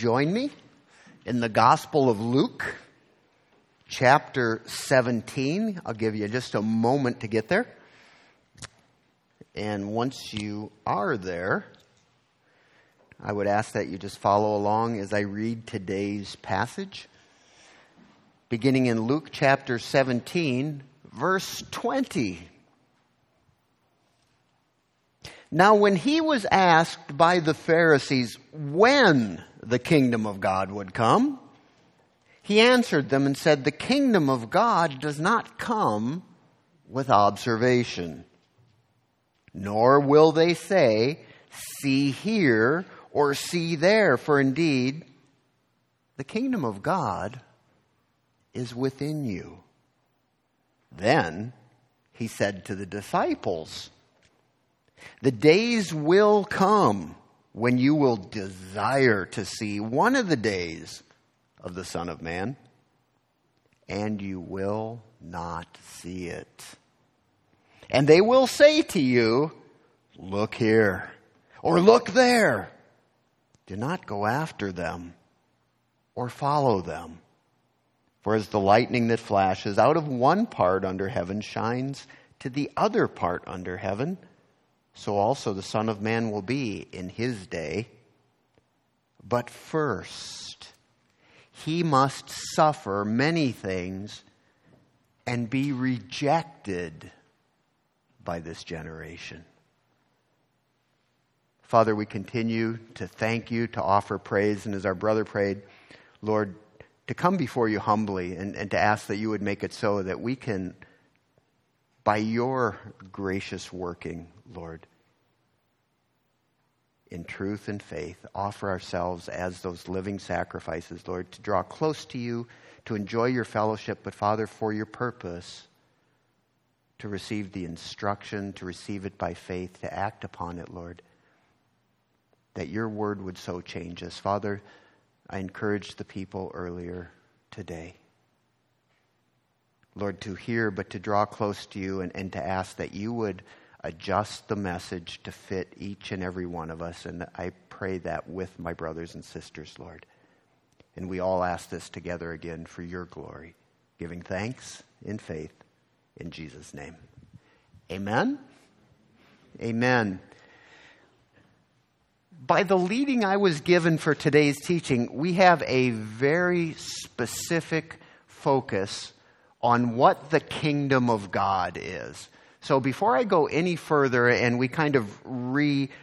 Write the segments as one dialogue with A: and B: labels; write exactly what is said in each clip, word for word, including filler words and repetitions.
A: join me in the Gospel of Luke, chapter seventeen. I'll give you just a moment to get there. And once you are there, I would ask that you just follow along as I read today's passage. Beginning in Luke chapter seventeen, verse twenty. Now, when he was asked by the Pharisees when the kingdom of God would come, he answered them and said, "The kingdom of God does not come with observation, nor will they say, 'See here,' or 'See there,' for indeed, the kingdom of God is within you." Then he said to the disciples, "The days will come when you will desire to see one of the days of the Son of Man, and you will not see it. And they will say to you, 'Look here,' or 'Look there.' Do not go after them or follow them. For as the lightning that flashes out of one part under heaven shines to the other part under heaven, so also the Son of Man will be in his day. But first, he must suffer many things and be rejected by this generation." Father, we continue to thank you, to offer praise, and as our brother prayed, Lord, to come before you humbly and, and to ask that you would make it so that we can, by your gracious working, Lord, in truth and faith, offer ourselves as those living sacrifices, Lord, to draw close to you, to enjoy your fellowship, but Father, for your purpose, to receive the instruction, to receive it by faith, to act upon it, Lord, that your word would so change us. Father, I encouraged the people earlier today, Lord, to hear, but to draw close to you and, and to ask that you would adjust the message to fit each and every one of us. And I pray that with my brothers and sisters, Lord. And we all ask this together again for your glory, giving thanks in faith in Jesus' name. Amen. Amen. By the leading I was given for today's teaching, we have a very specific focus on what the kingdom of God is. So before I go any further and we kind of reacquaint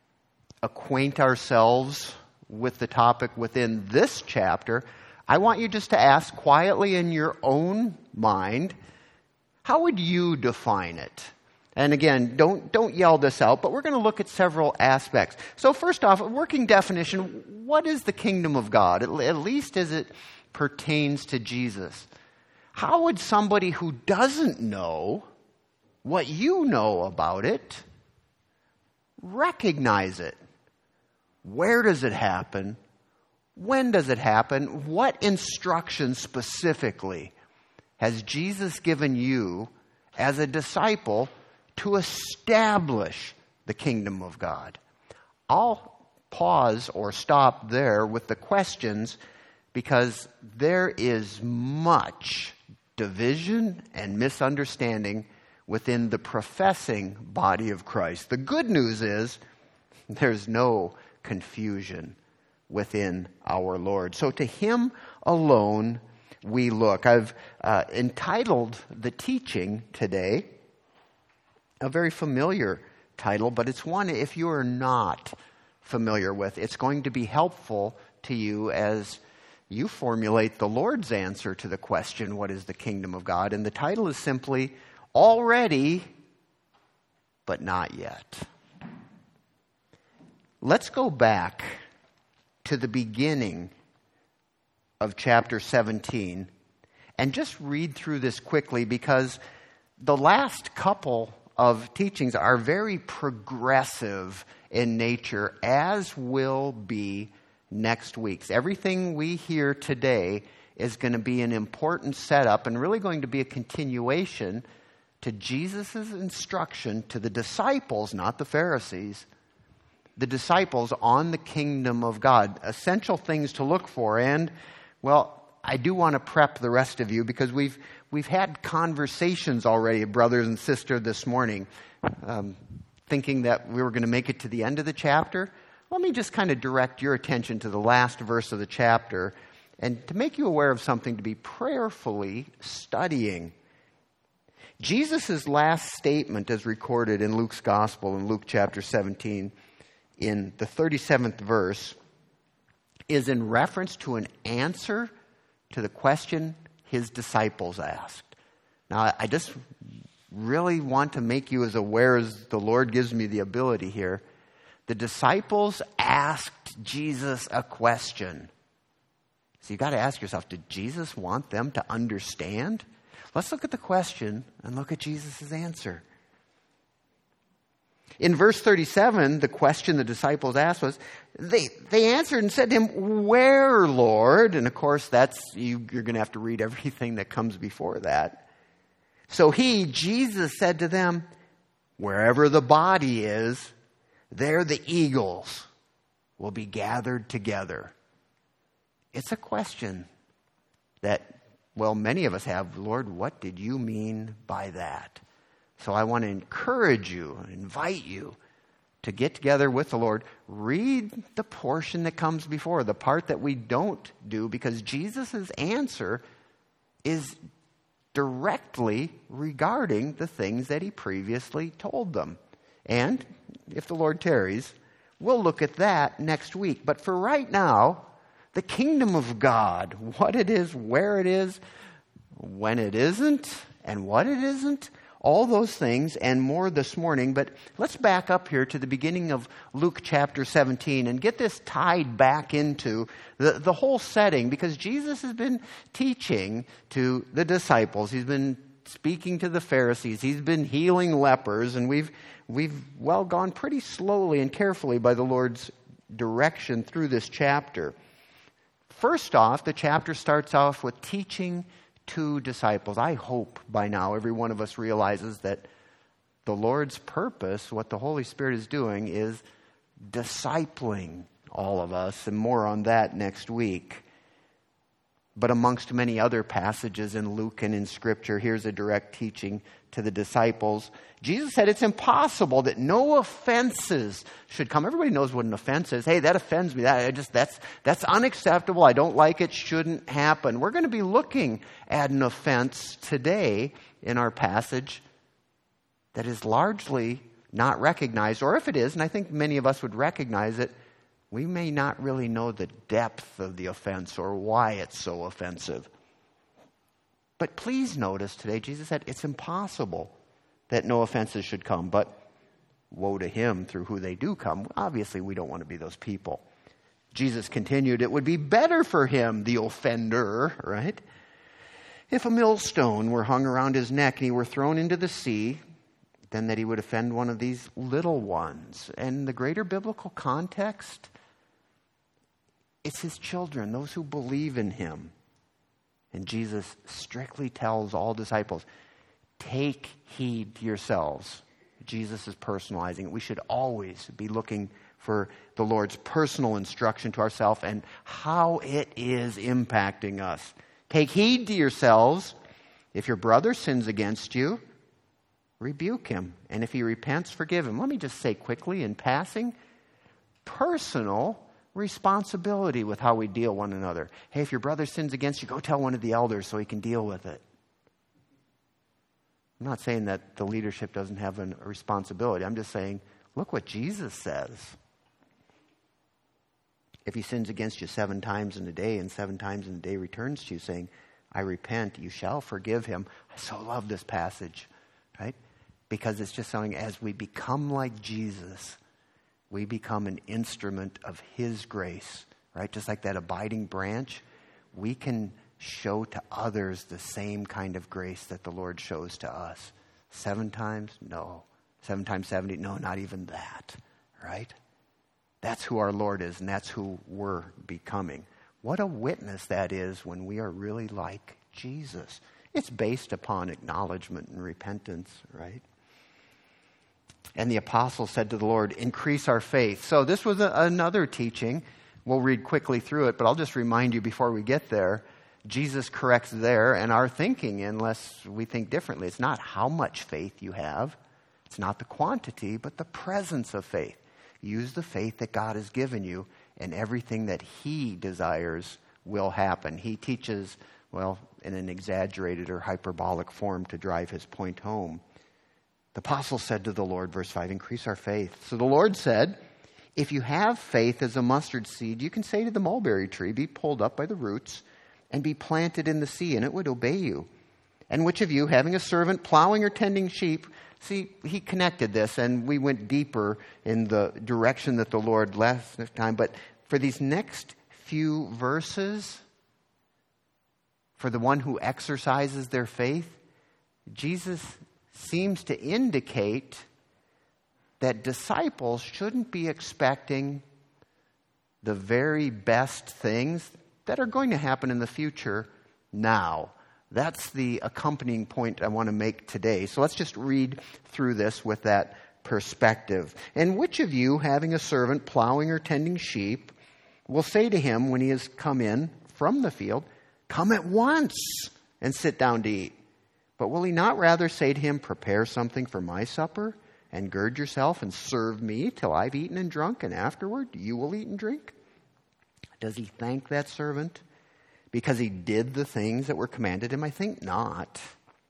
A: ourselves with the topic within this chapter, I want you just to ask quietly in your own mind, how would you define it? And again, don't don't yell this out, but we're going to look at several aspects. So first off, a working definition, what is the kingdom of God, at, at least as it pertains to Jesus? How would somebody who doesn't know what you know about it recognize it? Where does it happen? When does it happen? What instruction specifically has Jesus given you as a disciple to establish the kingdom of God? I'll pause or stop there with the questions because there is much division and misunderstanding within the professing body of Christ. The good news is there's no confusion within our Lord. So to him alone we look. I've uh, entitled the teaching today a very familiar title, but it's one if you are not familiar with. It's going to be helpful to you as you formulate the Lord's answer to the question, what is the kingdom of God? And the title is simply, Already, but Not Yet. Let's go back to the beginning of chapter seventeen and just read through this quickly because the last couple of teachings are very progressive in nature, as will be next week's. Everything we hear today is going to be an important setup and really going to be a continuation to Jesus' instruction to the disciples, not the Pharisees, the disciples on the kingdom of God. Essential things to look for. And, well, I do want to prep the rest of you because we've we've had conversations already, brothers and sisters, this morning, um, thinking that we were going to make it to the end of the chapter. Let me just kind of direct your attention to the last verse of the chapter and to make you aware of something to be prayerfully studying. Jesus' last statement is recorded in Luke's Gospel in Luke chapter seventeen in the thirty-seventh verse is in reference to an answer to the question his disciples asked. Now, I just really want to make you as aware as the Lord gives me the ability here. The disciples asked Jesus a question. So you've got to ask yourself, did Jesus want them to understand? Let's look at the question and look at Jesus' answer. In verse thirty-seven, the question the disciples asked was, they, they answered and said to him, "Where, Lord?" And of course, that's you, you're going to have to read everything that comes before that. So he, Jesus, said to them, "Wherever the body is, there the eagles will be gathered together." It's a question that, well, many of us have. Lord, what did you mean by that? So I want to encourage you and invite you to get together with the Lord. Read the portion that comes before, the part that we don't do, because Jesus' answer is directly regarding the things that he previously told them. And if the Lord tarries, we'll look at that next week. But for right now, the kingdom of God, what it is, where it is, when it isn't, and what it isn't, all those things and more this morning. But let's back up here to the beginning of Luke chapter seventeen and get this tied back into the, the whole setting, because Jesus has been teaching to the disciples. He's been speaking to the Pharisees. He's been healing lepers, and we've we've well gone pretty slowly and carefully by the Lord's direction through this chapter. First off, the chapter starts off with teaching to disciples. I hope by now every one of us realizes that the Lord's purpose, what the Holy Spirit is doing, is discipling all of us, and more on that next week. But amongst many other passages in Luke and in Scripture, here's a direct teaching to the disciples. Jesus said it's impossible that no offenses should come. Everybody knows what an offense is. Hey, that offends me. That I just that's that's unacceptable. I don't like it. Shouldn't happen. We're going to be looking at an offense today in our passage that is largely not recognized, or if it is, and I think many of us would recognize it, we may not really know the depth of the offense or why it's so offensive. But please notice today, Jesus said it's impossible that no offenses should come, but woe to him through who they do come. Obviously, we don't want to be those people. Jesus continued, it would be better for him, the offender, right, if a millstone were hung around his neck and he were thrown into the sea, than that he would offend one of these little ones. And the greater biblical context, it's his children, those who believe in him. And Jesus strictly tells all disciples, take heed to yourselves. Jesus is personalizing it. We should always be looking for the Lord's personal instruction to ourselves and how it is impacting us. Take heed to yourselves. If your brother sins against you, rebuke him. And if he repents, forgive him. Let me just say quickly in passing, personal responsibility with how we deal one another. Hey, if your brother sins against you, go tell one of the elders so he can deal with it. I'm not saying that the leadership doesn't have a responsibility. I'm just saying, look what Jesus says. If he sins against you seven times in a day and seven times in a day returns to you saying, I repent, you shall forgive him. I so love this passage, right? Because it's just saying as we become like Jesus, we become an instrument of his grace, right? Just like that abiding branch, we can show to others the same kind of grace that the Lord shows to us. Seven times? No. Seven times seventy? No, not even that, right? That's who our Lord is, and that's who we're becoming. What a witness that is when we are really like Jesus. It's based upon acknowledgement and repentance, right? And the apostle said to the Lord, increase our faith. So this was a, another teaching. We'll read quickly through it, but I'll just remind you before we get there, Jesus corrects there and our thinking unless we think differently. It's not how much faith you have. It's not the quantity, but the presence of faith. Use the faith that God has given you, and everything that He desires will happen. He teaches, well, in an exaggerated or hyperbolic form to drive his point home. The apostle said to the Lord, verse five, increase our faith. So the Lord said, if you have faith as a mustard seed, you can say to the mulberry tree, be pulled up by the roots and be planted in the sea, and it would obey you. And which of you, having a servant plowing or tending sheep, see, he connected this, and we went deeper in the direction that the Lord last time. But for these next few verses, for the one who exercises their faith, Jesus seems to indicate that disciples shouldn't be expecting the very best things that are going to happen in the future now. That's the accompanying point I want to make today. So let's just read through this with that perspective. And which of you, having a servant plowing or tending sheep, will say to him when he has come in from the field, come at once and sit down to eat? But will he not rather say to him, prepare something for my supper, and gird yourself and serve me till I've eaten and drunk, and afterward you will eat and drink? Does he thank that servant because he did the things that were commanded him? I think not.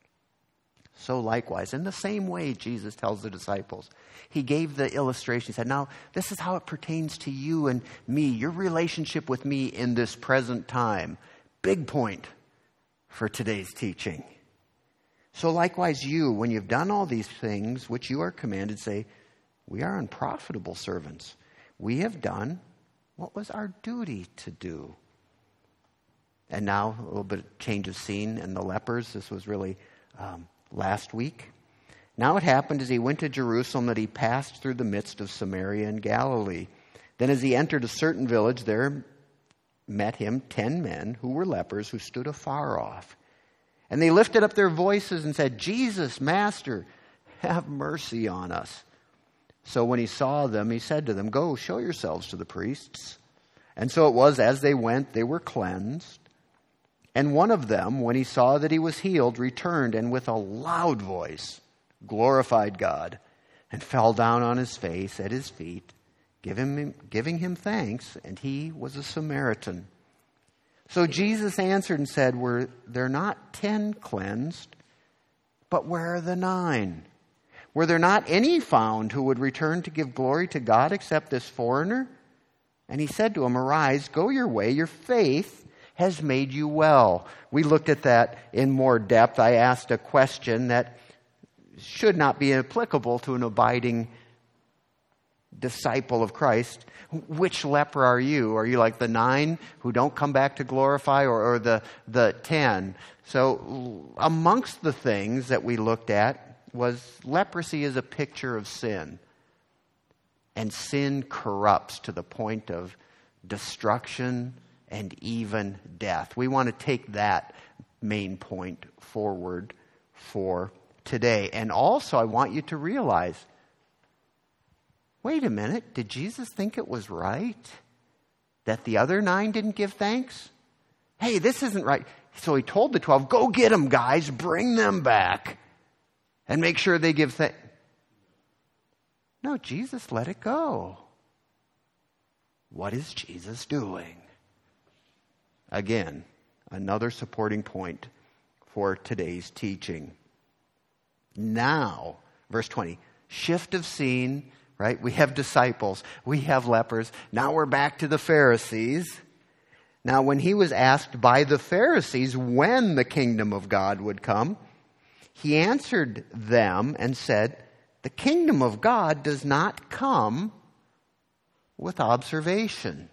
A: So likewise, in the same way, Jesus tells the disciples, he gave the illustration. He said, now, this is how it pertains to you and me, your relationship with me in this present time. Big point for today's teaching. So likewise you, when you've done all these things which you are commanded, say, we are unprofitable servants. We have done what was our duty to do. And now a little bit of change of scene in the lepers. This was really um, last week. Now it happened as he went to Jerusalem that he passed through the midst of Samaria and Galilee. Then as he entered a certain village, there met him ten men who were lepers who stood afar off. And they lifted up their voices and said, Jesus, Master, have mercy on us. So when he saw them, he said to them, go, show yourselves to the priests. And so it was, as they went, they were cleansed. And one of them, when he saw that he was healed, returned and with a loud voice glorified God and fell down on his face at his feet, giving him, giving him thanks, and he was a Samaritan. So Jesus answered and said, were there not ten cleansed? But where are the nine? Were there not any found who would return to give glory to God except this foreigner? And he said to him, arise, go your way, your faith has made you well. We looked at that in more depth. I asked a question that should not be applicable to an abiding disciple of Christ. Which leper are you? Are you like the nine who don't come back to glorify, or, or the, the ten? So amongst the things that we looked at was leprosy is a picture of sin. And sin corrupts to the point of destruction and even death. We want to take that main point forward for today. And also I want you to realize, wait a minute, did Jesus think it was right that the other nine didn't give thanks? Hey, this isn't right. So he told the twelve, go get them, guys, bring them back, and make sure they give thanks. No, Jesus let it go. What is Jesus doing? Again, another supporting point for today's teaching. Now, verse twenty, shift of scene. Right? We have disciples. We have lepers. Now we're back to the Pharisees. Now when he was asked by the Pharisees when the kingdom of God would come, he answered them and said, the kingdom of God does not come with observation.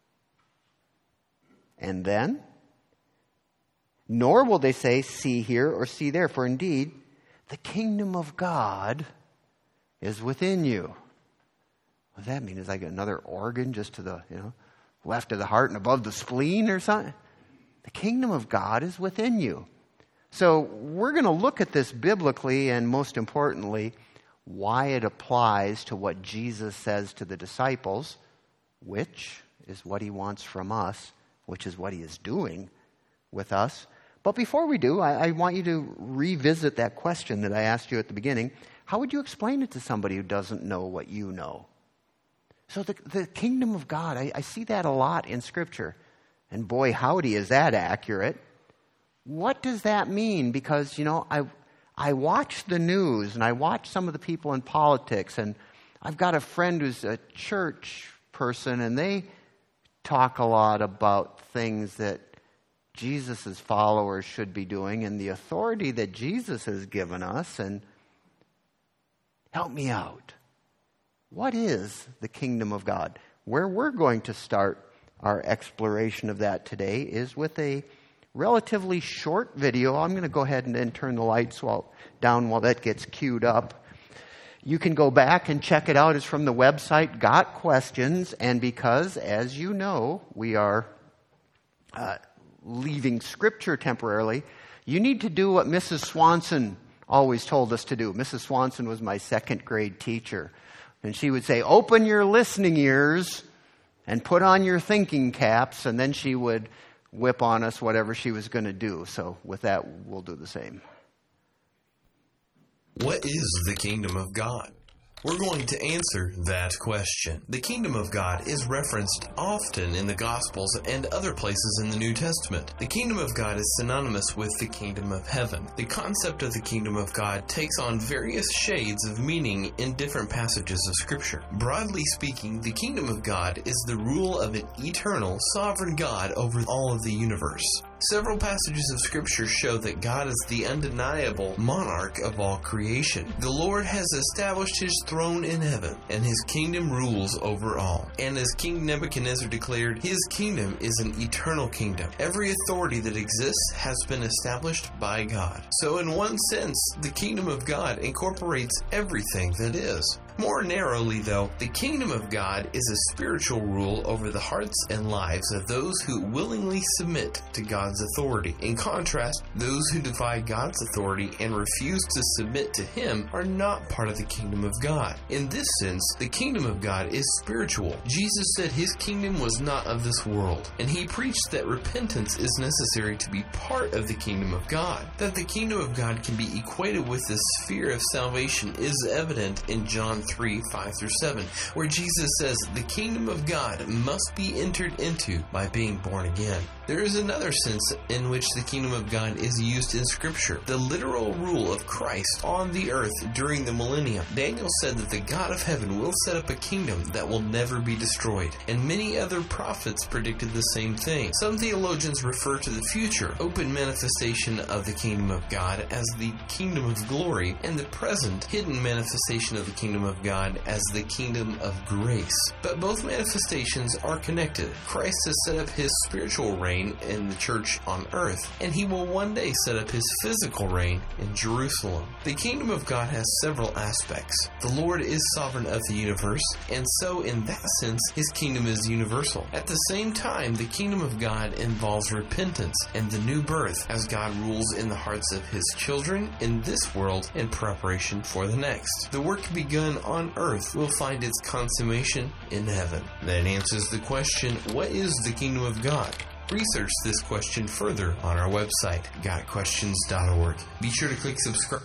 A: And then, nor will they say, see here or see there, for indeed, the kingdom of God is within you. What does that mean? Is like another organ just to the, you know, left of the heart and above the spleen or something? The kingdom of God is within you. So we're going to look at this biblically, and most importantly, why it applies to what Jesus says to the disciples, which is what he wants from us, which is what he is doing with us. But before we do, I, I want you to revisit that question that I asked you at the beginning. How would you explain it to somebody who doesn't know what you know? So the, the kingdom of God, I, I see that a lot in Scripture. And boy, howdy, is that accurate. What does that mean? Because, you know, I I watch the news and I watch some of the people in politics, and I've got a friend who's a church person, and they talk a lot about things that Jesus' followers should be doing and the authority that Jesus has given us. And help me out. What is the kingdom of God? Where we're going to start our exploration of that today is with a relatively short video. I'm going to go ahead and then turn the lights while, down while that gets queued up. You can go back and check it out. It's from the website Got Questions. And because, as you know, we are uh, leaving Scripture temporarily, you need to do what Missus Swanson always told us to do. Missus Swanson was my second grade teacher. And she would say, open your listening ears and put on your thinking caps. And then she would whip on us whatever she was going to do. So with that, we'll do the same.
B: What is the kingdom of God? We're going to answer that question. The kingdom of God is referenced often in the Gospels and other places in the New Testament. The kingdom of God is synonymous with the kingdom of heaven. The concept of the kingdom of God takes on various shades of meaning in different passages of Scripture. Broadly speaking, the kingdom of God is the rule of an eternal, sovereign God over all of the universe. Several passages of Scripture show that God is the undeniable monarch of all creation. The Lord has established his throne in heaven, and his kingdom rules over all. And as King Nebuchadnezzar declared, his kingdom is an eternal kingdom. Every authority that exists has been established by God. So in one sense, the kingdom of God incorporates everything that is. More narrowly, though, the kingdom of God is a spiritual rule over the hearts and lives of those who willingly submit to God's authority. In contrast, those who defy God's authority and refuse to submit to him are not part of the kingdom of God. In this sense, the kingdom of God is spiritual. Jesus said his kingdom was not of this world, and he preached that repentance is necessary to be part of the kingdom of God. That the kingdom of God can be equated with the sphere of salvation is evident in John three, five through seven, where Jesus says the kingdom of God must be entered into by being born again. There is another sense in which the kingdom of God is used in Scripture, the literal rule of Christ on the earth during the millennium. Daniel said that the God of heaven will set up a kingdom that will never be destroyed, and many other prophets predicted the same thing. Some theologians refer to the future, open manifestation of the kingdom of God as the kingdom of glory, and the present, hidden manifestation of the kingdom of God as the kingdom of grace. But both manifestations are connected. Christ has set up his spiritual reign in the church on earth, and he will one day set up his physical reign in Jerusalem. The kingdom of God has several aspects. The Lord is sovereign of the universe, and so in that sense, his kingdom is universal. At the same time, the kingdom of God involves repentance and the new birth as God rules in the hearts of his children in this world in preparation for the next. The work begun on earth will find its consummation in heaven. That answers the question, what is the kingdom of God? Research this question further on our website, got questions dot org. Be sure to click subscribe.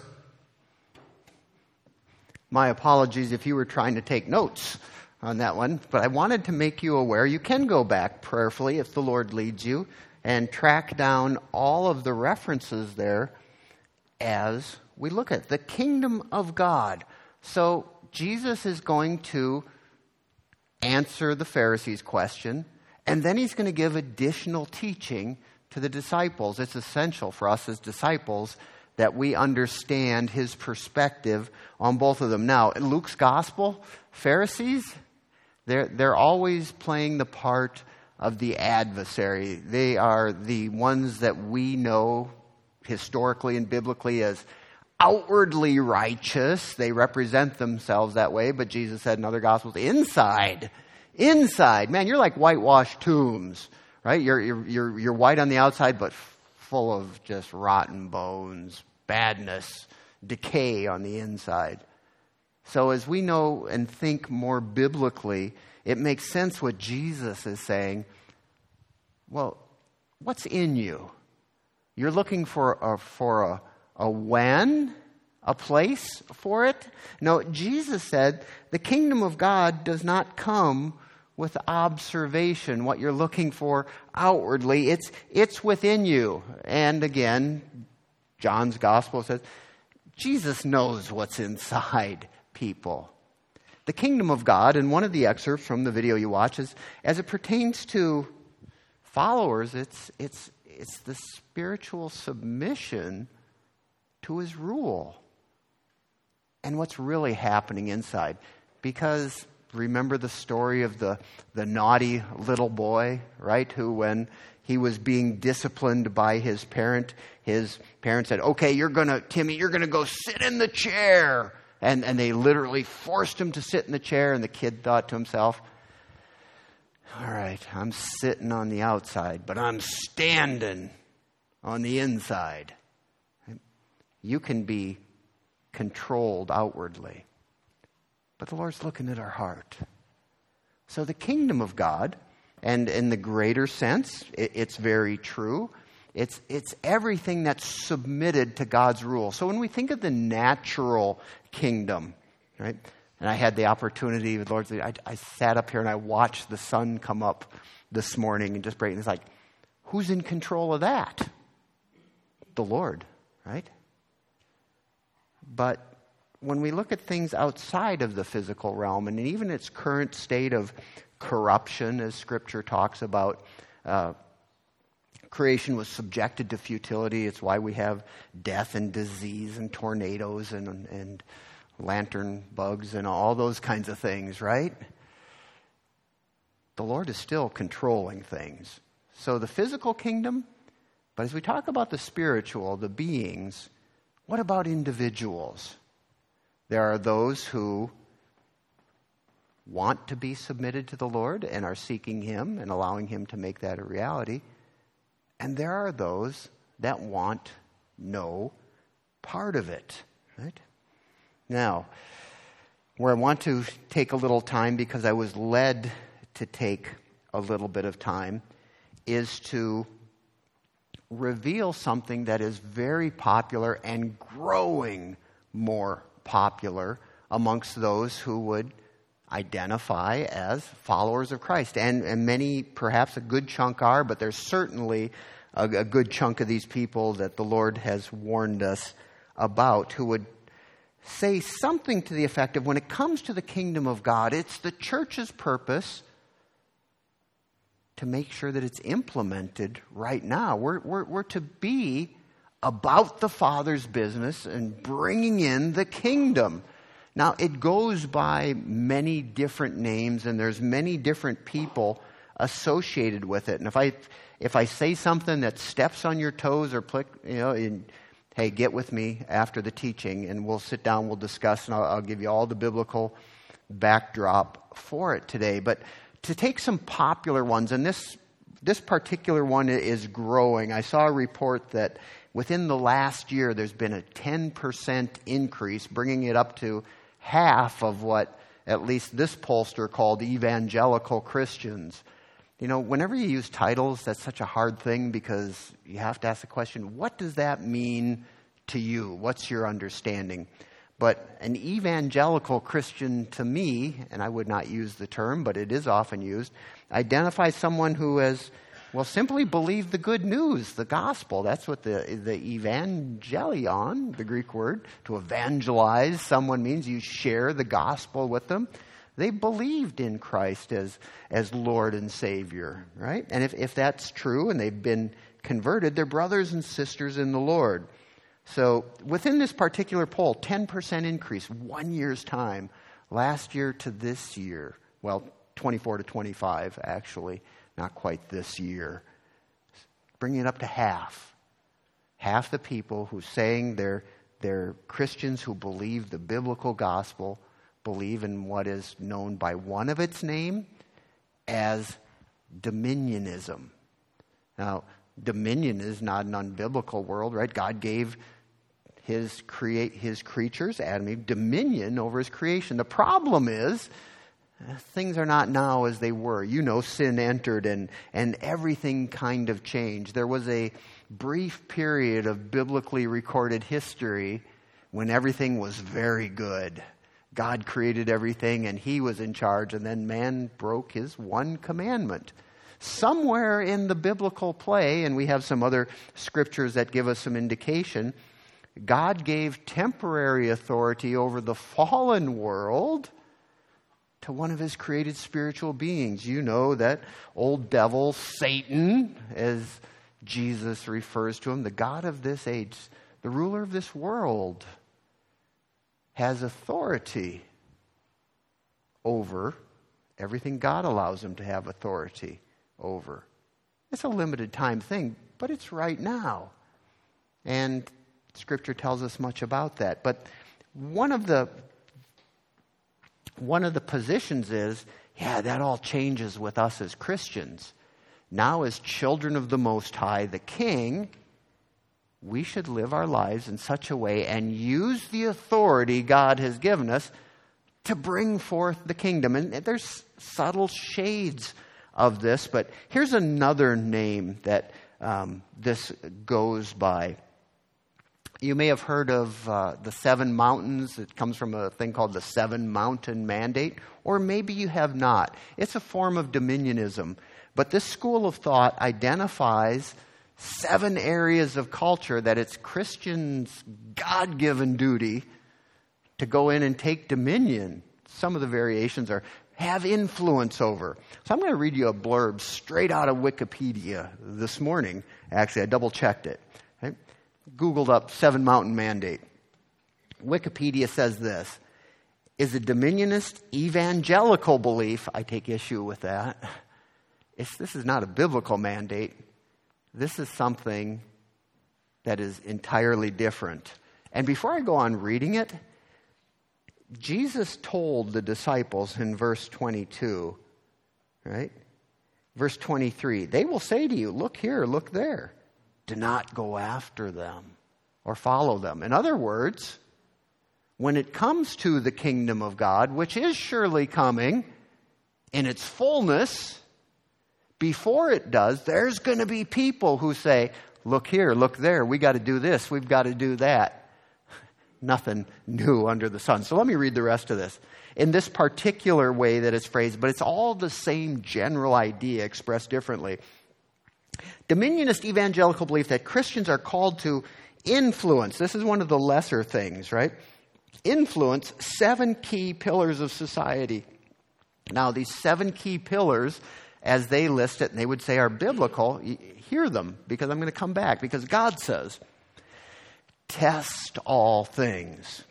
A: My apologies if you were trying to take notes on that one, but I wanted to make you aware you can go back prayerfully if the Lord leads you and track down all of the references there as we look at the kingdom of God. So Jesus is going to answer the Pharisees' question, and then he's going to give additional teaching to the disciples. It's essential for us as disciples that we understand his perspective on both of them. Now, in Luke's gospel, Pharisees, they're, they're always playing the part of the adversary. They are the ones that we know historically and biblically as outwardly righteous. They represent themselves that way, but Jesus said in other gospels, inside, inside, man, you're like whitewashed tombs, right? You're, you're, you're, you're white on the outside, but full of just rotten bones, badness, decay on the inside. So as we know and think more biblically, it makes sense what Jesus is saying. Well, what's in you? You're looking for a, for a, a when, a place for it? No, Jesus said the kingdom of God does not come with observation, what you're looking for outwardly. It's, it's within you. And again, John's gospel says, Jesus knows what's inside people. The kingdom of God, and one of the excerpts from the video you watch is, as it pertains to followers, it's, it's, it's the spiritual submission to his rule and what's really happening inside. Because remember the story of the, the naughty little boy, right? Who, when he was being disciplined by his parent, his parent said, okay, you're going to, Timmy, you're going to go sit in the chair. And, and they literally forced him to sit in the chair. And the kid thought to himself, all right, I'm sitting on the outside, but I'm standing on the inside. You can be controlled outwardly, but the Lord's looking at our heart. So the kingdom of God, and in the greater sense, it, it's very true. It's, it's everything that's submitted to God's rule. So when we think of the natural kingdom, right? And I had the opportunity with Lord, I, I sat up here and I watched the sun come up this morning and just break. And it's like, who's in control of that? The Lord, right? But when we look at things outside of the physical realm, and even its current state of corruption, as Scripture talks about, uh, creation was subjected to futility. It's why we have death and disease and tornadoes and, and lantern bugs and all those kinds of things, right? The Lord is still controlling things. So the physical kingdom, but as we talk about the spiritual, the beings, what about individuals? There are those who want to be submitted to the Lord and are seeking Him and allowing Him to make that a reality. And there are those that want no part of it, right? Now, where I want to take a little time, because I was led to take a little bit of time, is to reveal something that is very popular and growing more popular amongst those who would identify as followers of Christ. And, and many, perhaps a good chunk are, but there's certainly a, a good chunk of these people that the Lord has warned us about who would say something to the effect of, when it comes to the kingdom of God, it's the church's purpose to make sure that it's implemented right now. We're, we're, we're to be about the Father's business and bringing in the kingdom. Now, it goes by many different names, and there's many different people associated with it. And if I if I say something that steps on your toes or, plick, you know, in, hey, get with me after the teaching, and we'll sit down, we'll discuss, and I'll, I'll give you all the biblical backdrop for it today. But to take some popular ones, and this this particular one is growing. I saw a report that within the last year, there's been a ten percent increase, bringing it up to half of what at least this pollster called evangelical Christians. You know, whenever you use titles, that's such a hard thing, because you have to ask the question, what does that mean to you? What's your understanding? But an evangelical Christian, to me, and I would not use the term, but it is often used, identifies someone who has, well, simply believed the good news, the gospel. That's what the, the evangelion, the Greek word, to evangelize someone means. You share the gospel with them. They believed in Christ as, as Lord and Savior, right? And if, if that's true and they've been converted, they're brothers and sisters in the Lord. So within this particular poll, ten percent increase, one year's time, last year to this year. Well, twenty-four to twenty-five, actually, not quite this year. Bringing it up to half. Half the people who saying they're, they're Christians who believe the biblical gospel, believe in what is known by one of its name as dominionism. Now, dominion is not an unbiblical world, right? God gave his create his creatures, Adam and Eve, dominion over his creation. The problem is, uh, things are not now as they were. You know, sin entered and, and everything kind of changed. There was a brief period of biblically recorded history when everything was very good. God created everything and he was in charge, and then man broke his one commandment. Somewhere in the biblical play, and we have some other scriptures that give us some indication, God gave temporary authority over the fallen world to one of his created spiritual beings. You know that old devil, Satan, as Jesus refers to him, the God of this age, the ruler of this world, has authority over everything God allows him to have authority over. It's a limited time thing, but it's right now. And Scripture tells us much about that. But one of the one of the positions is, yeah, that all changes with us as Christians. Now, as children of the Most High, the King, we should live our lives in such a way and use the authority God has given us to bring forth the kingdom. And there's subtle shades of this, but here's another name that um, this goes by. You may have heard of uh, the Seven Mountains. It comes from a thing called the Seven Mountain Mandate, or maybe you have not. It's a form of dominionism. But this school of thought identifies seven areas of culture that it's Christians' God-given duty to go in and take dominion. Some of the variations are have influence over. So I'm going to read you a blurb straight out of Wikipedia this morning. Actually, I double-checked it. Okay? Googled up Seven Mountain Mandate. Wikipedia says this: is a dominionist evangelical belief. I take issue with that. It's, this is not a biblical mandate. This is something that is entirely different. And before I go on reading it, Jesus told the disciples in verse twenty-two, right? Verse twenty-three, they will say to you, look here, look there. Do not go after them or follow them. In other words, when it comes to the kingdom of God, which is surely coming in its fullness, before it does, there's going to be people who say, look here, look there, we got to do this, we've got to do that. Nothing new under the sun. So let me read the rest of this. In this particular way that it's phrased, but it's all the same general idea expressed differently. Dominionist evangelical belief that Christians are called to influence. This is one of the lesser things, right? Influence seven key pillars of society. Now, these seven key pillars, as they list it, and they would say are biblical, hear them, because I'm going to come back, because God says, test all things.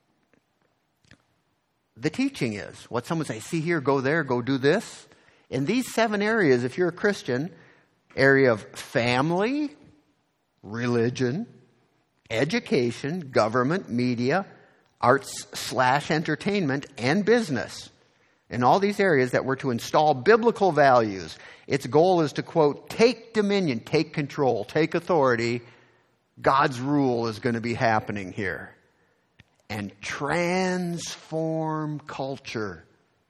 A: The teaching is, what someone say, see here, go there, go do this. In these seven areas, if you're a Christian, area of family, religion, education, government, media, arts slash entertainment, and business. In all these areas that we're to install biblical values. Its goal is to, quote, take dominion, take control, take authority. God's rule is going to be happening here. And transform culture.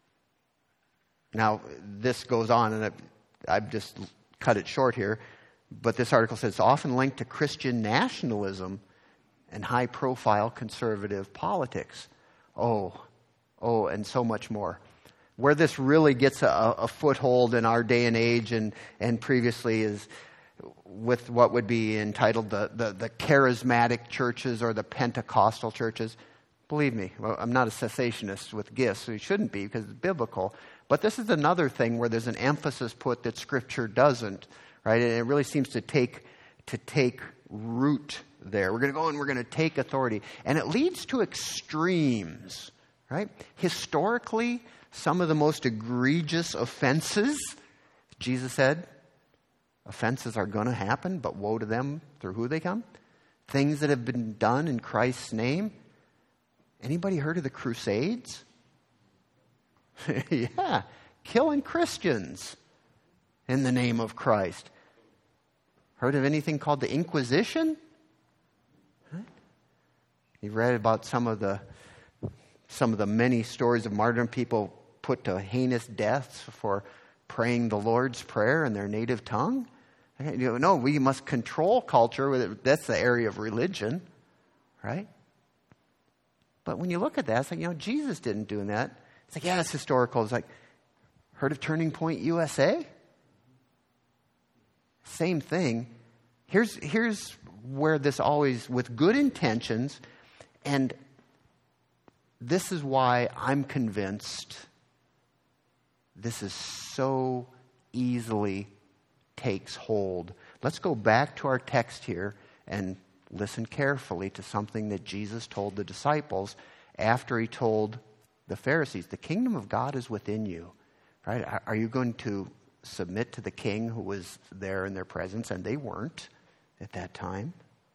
A: Now, this goes on, and I've, I've just cut it short here, but this article says it's often linked to Christian nationalism and high-profile conservative politics. Oh, oh, and so much more. Where this really gets a, a foothold in our day and age and, and previously is with what would be entitled the, the, the charismatic churches or the Pentecostal churches. Believe me, well, I'm not a cessationist with gifts, so it shouldn't be because it's biblical. But this is another thing where there's an emphasis put that Scripture doesn't, right? And it really seems to take to take root there. We're going to go and we're going to take authority. And it leads to extremes, right? Historically, some of the most egregious offenses, Jesus said, offenses are going to happen, but woe to them through who they come. Things that have been done in Christ's name. Anybody heard of the Crusades? Yeah, killing Christians in the name of Christ. Heard of anything called the Inquisition? You read about some of the some of the many stories of martyrdom, people put to heinous deaths for praying the Lord's Prayer in their native tongue. You know, no, we must control culture. That's the area of religion, right? But when you look at that, it's like, you know, Jesus didn't do that. It's like, yeah, it's historical. It's like, heard of Turning Point U S A? Same thing. Here's, here's where this always, with good intentions, and this is why I'm convinced this is so easily takes hold. Let's go back to our text here and listen carefully to something that Jesus told the disciples after he told the Pharisees, the kingdom of God is within you. Right? Are you going to submit to the king who was there in their presence? And they weren't at that time.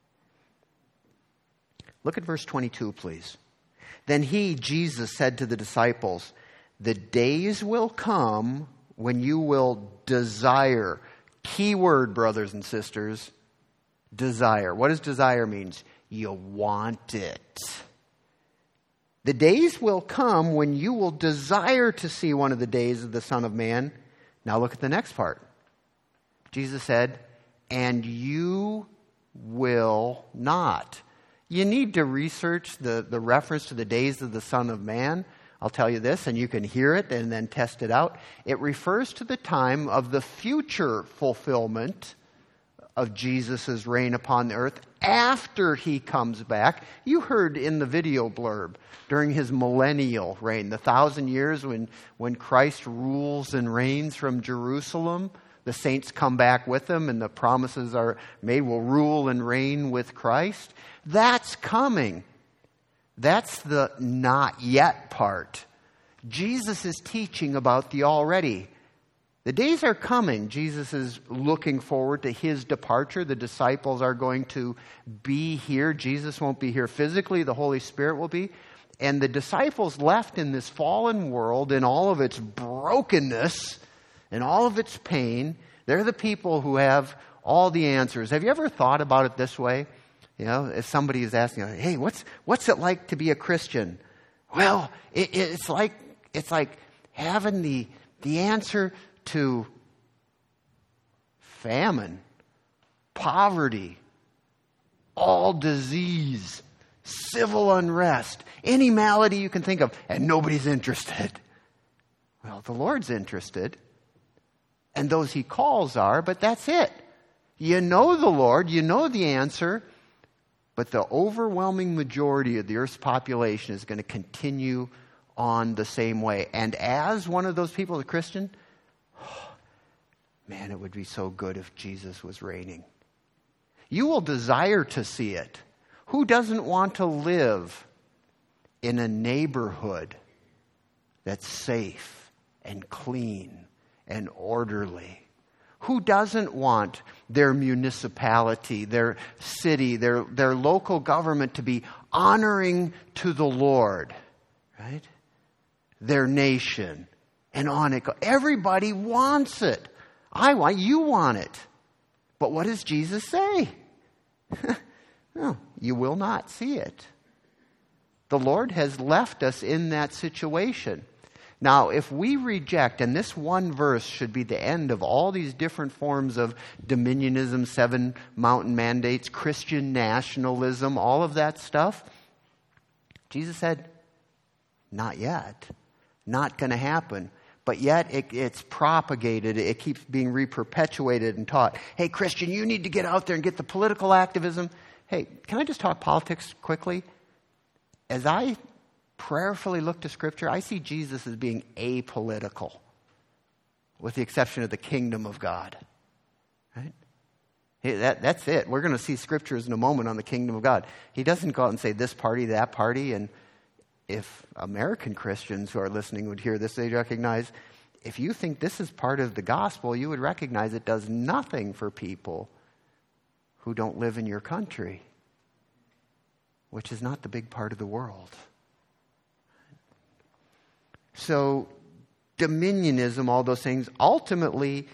A: Look at verse twenty-two, please. Then he, Jesus, said to the disciples, the days will come when you will desire. Key word, brothers and sisters, desire. What does desire mean? You want it. The days will come when you will desire to see one of the days of the Son of Man. Now look at the next part. Jesus said, and you will not. You need to research the, the reference to the days of the Son of Man. I'll tell you this, and you can hear it and then test it out. It refers to the time of the future fulfillment of Jesus' reign upon the earth after he comes back. You heard in the video blurb, during his millennial reign, the thousand years when, when Christ rules and reigns from Jerusalem, the saints come back with him and the promises are made, will rule and reign with Christ. That's coming. That's the not yet part. Jesus is teaching about the already. The days are coming. Jesus is looking forward to his departure. The disciples are going to be here. Jesus won't be here physically. The Holy Spirit will be. And the disciples left in this fallen world in all of its brokenness and all of its pain, they're the people who have all the answers. Have you ever thought about it this way? You know, if somebody is asking, hey, what's what's it like to be a Christian? Well, it, it's like it's like having the the answer to famine, poverty, all disease, civil unrest, any malady you can think of, and nobody's interested. Well, the Lord's interested, and those he calls are, but that's it. You know the Lord, you know the answer, but the overwhelming majority of the earth's population is going to continue on the same way. And as one of those people, a Christian, oh, man, it would be so good if Jesus was reigning. You will desire to see it. Who doesn't want to live in a neighborhood that's safe and clean and orderly? Who doesn't want their municipality, their city, their, their local government to be honoring to the Lord, right? Their nation, and on it goes. Everybody wants it. I want, you want it. But what does Jesus say? No, you will not see it. The Lord has left us in that situation. Now, if we reject, and this one verse should be the end of all these different forms of dominionism, seven mountain mandates, Christian nationalism, all of that stuff, Jesus said, not yet. Not going to happen. But yet it, it's propagated. It keeps being re-perpetuated and taught. Hey, Christian, you need to get out there and get the political activism. Hey, can I just talk politics quickly? As I prayerfully look to Scripture, I see Jesus as being apolitical, with the exception of the kingdom of God. Right? Hey, that, that's it. We're going to see Scriptures in a moment on the kingdom of God. He doesn't go out and say this party, that party. And if American Christians who are listening would hear this, they'd recognize, if you think this is part of the gospel, you would recognize it does nothing for people who don't live in your country, which is not the big part of the world. So dominionism, all those things, ultimately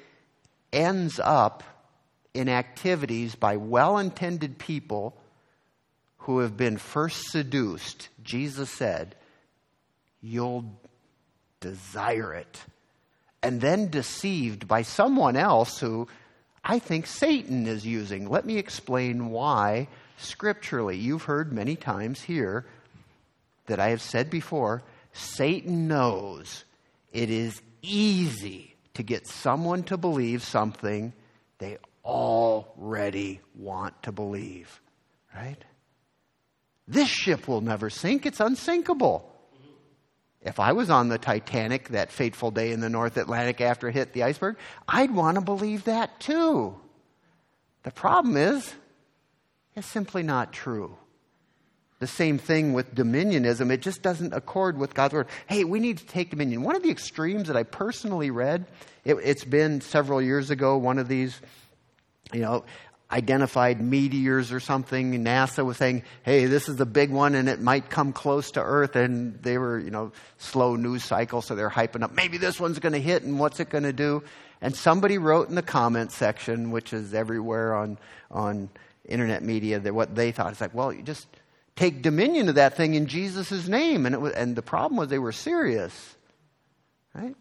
A: ends up in activities by well-intended people who have been first seduced, Jesus said, you'll desire it. And then deceived by someone else who I think Satan is using. Let me explain why scripturally. You've heard many times here that I have said before, Satan knows it is easy to get someone to believe something they already want to believe. Right? This ship will never sink. It's unsinkable. If I was on the Titanic that fateful day in the North Atlantic after it hit the iceberg, I'd want to believe that too. The problem is, it's simply not true. The same thing with dominionism. It just doesn't accord with God's word. Hey, we need to take dominion. One of the extremes that I personally read, it, it's been several years ago, one of these, you know, identified meteors or something. NASA was saying, hey, this is the big one and it might come close to Earth. And they were, you know, slow news cycle. So they're hyping up, maybe this one's going to hit and what's it going to do? And somebody wrote in the comment section, which is everywhere on, on internet media, that what they thought. It's like, well, you just take dominion of that thing in Jesus' name. And it was, and the problem was they were serious. Right?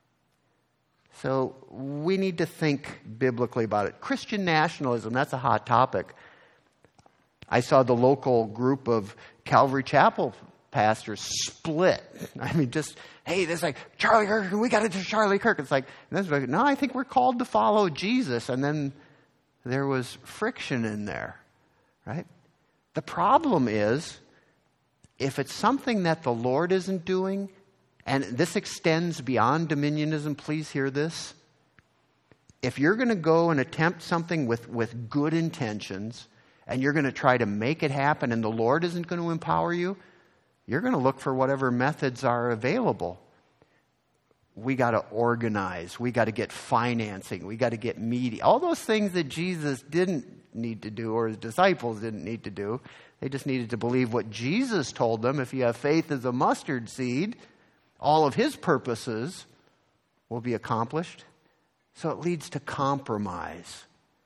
A: So we need to think biblically about it. Christian nationalism, that's a hot topic. I saw the local group of Calvary Chapel pastors split. I mean, just, hey, this like, Charlie Kirk, we got to do Charlie Kirk. It's like, and like, no, I think we're called to follow Jesus. And then there was friction in there, right? The problem is, if it's something that the Lord isn't doing, and this extends beyond dominionism, please hear this. If you're going to go and attempt something with, with good intentions, and you're going to try to make it happen, and the Lord isn't going to empower you, you're going to look for whatever methods are available. We got to organize. We got to get financing. We got to get media. All those things that Jesus didn't need to do, or his disciples didn't need to do. They just needed to believe what Jesus told them. If you have faith as a mustard seed, all of his purposes will be accomplished. So it leads to compromise.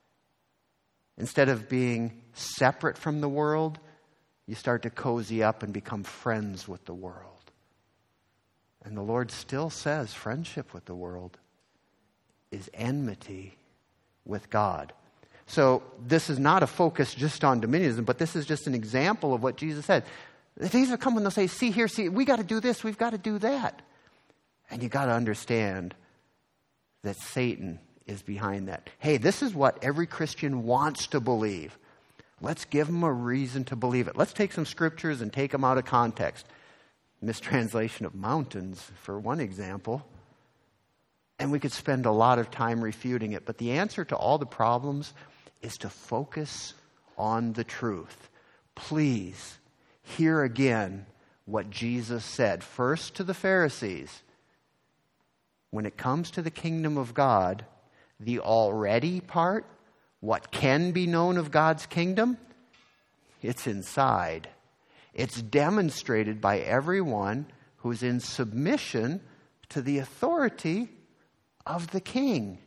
A: Instead of being separate from the world, you start to cozy up and become friends with the world. And the Lord still says friendship with the world is enmity with God. So this is not a focus just on dominionism, but this is just an example of what Jesus said. The days will come when they'll say, see here, see, we got to do this, we've got to do that. And you got to understand that Satan is behind that. Hey, this is what every Christian wants to believe. Let's give them a reason to believe it. Let's take some scriptures and take them out of context. Mistranslation of mountains, for one example. And we could spend a lot of time refuting it. But the answer to all the problems is to focus on the truth. Please hear again what Jesus said. First to the Pharisees. When it comes to the kingdom of God, the already part, what can be known of God's kingdom, it's inside. It's demonstrated by everyone who's in submission to the authority of the king.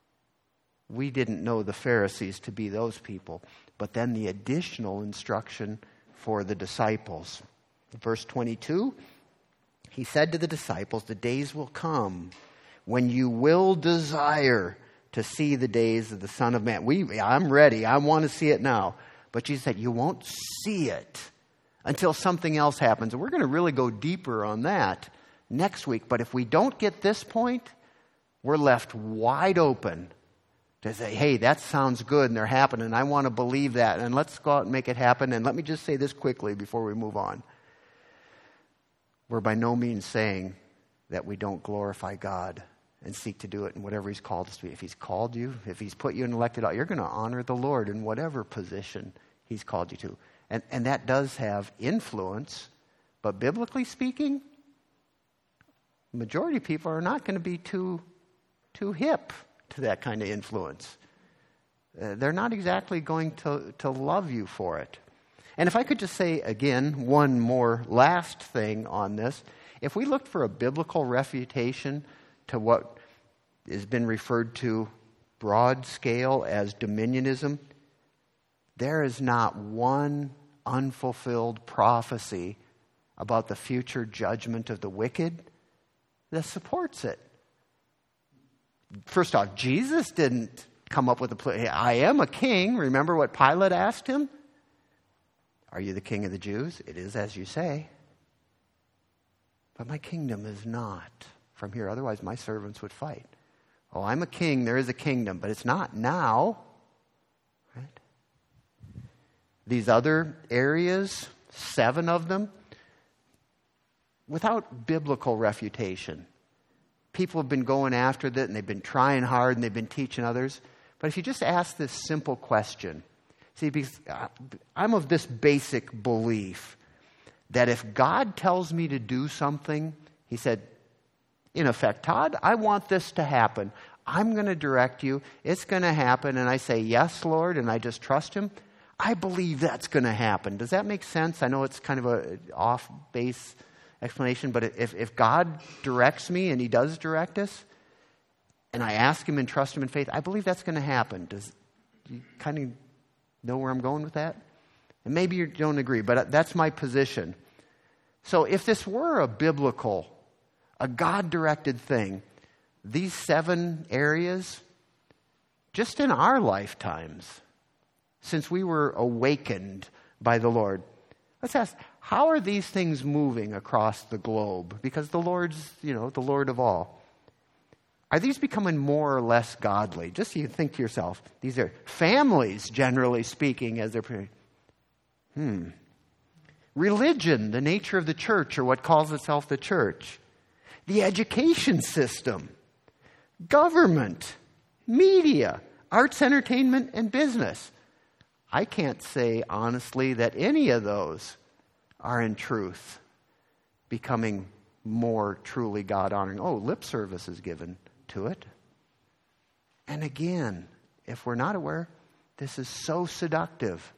A: We didn't know the Pharisees to be those people, but then the additional instruction for the disciples. Verse twenty-two, he said to the disciples, the days will come when you will desire to see the days of the Son of Man. We, I'm ready. I want to see it now. But Jesus said, you won't see it until something else happens. And we're going to really go deeper on that next week. But if we don't get this point, we're left wide open to say, hey, that sounds good and they're happening. I want to believe that. And let's go out and make it happen. And let me just say this quickly before we move on. We're by no means saying that we don't glorify God and seek to do it in whatever he's called us to be. If he's called you, if he's put you in elected, you're going to honor the Lord in whatever position he's called you to. And, and that does have influence. But biblically speaking, the majority of people are not going to be too, too hip to that kind of influence. Uh, they're not exactly going to, to love you for it. And if I could just say again, one more last thing on this. If we looked for a biblical refutation to what has been referred to broad scale as dominionism, there is not one unfulfilled prophecy about the future judgment of the wicked that supports it. First off, Jesus didn't come up with a plan. I am a king. Remember what Pilate asked him? Are you the king of the Jews? It is as you say. But my kingdom is not from here. Otherwise, my servants would fight. Oh, I'm a king. There is a kingdom, but it's not now. Right? These other areas, seven of them, without biblical refutation. People have been going after that, and they've been trying hard, and they've been teaching others. But if you just ask this simple question, see, because I'm of this basic belief that if God tells me to do something, he said, in effect, Todd, I want this to happen. I'm going to direct you. It's going to happen. And I say, yes, Lord, and I just trust him. I believe that's going to happen. Does that make sense? I know it's kind of a off-base explanation, but if, if God directs me, and he does direct us, and I ask him and trust him in faith, I believe that's going to happen. Does do you kind of know where I'm going with that? And maybe you don't agree, but that's my position. So if this were a biblical, a God-directed thing, these seven areas, just in our lifetimes, since we were awakened by the Lord, let's ask, how are these things moving across the globe? Because the Lord's, you know, the Lord of all. Are these becoming more or less godly? Just so you think to yourself, these are families, generally speaking, as they're praying. Hmm. Religion, the nature of the church, or what calls itself the church. The education system. Government. Media. Arts, entertainment, and business. I can't say honestly that any of those are in truth becoming more truly God-honoring. Oh, lip service is given to it. And again, if we're not aware, this is so seductive.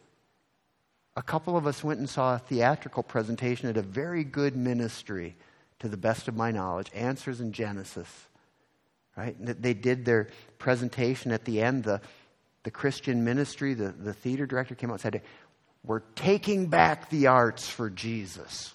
A: A couple of us went and saw a theatrical presentation at a very good ministry, to the best of my knowledge, Answers in Genesis. Right? And they did their presentation at the end. The, the Christian ministry, the, the theater director came out and said, we're taking back the arts for Jesus.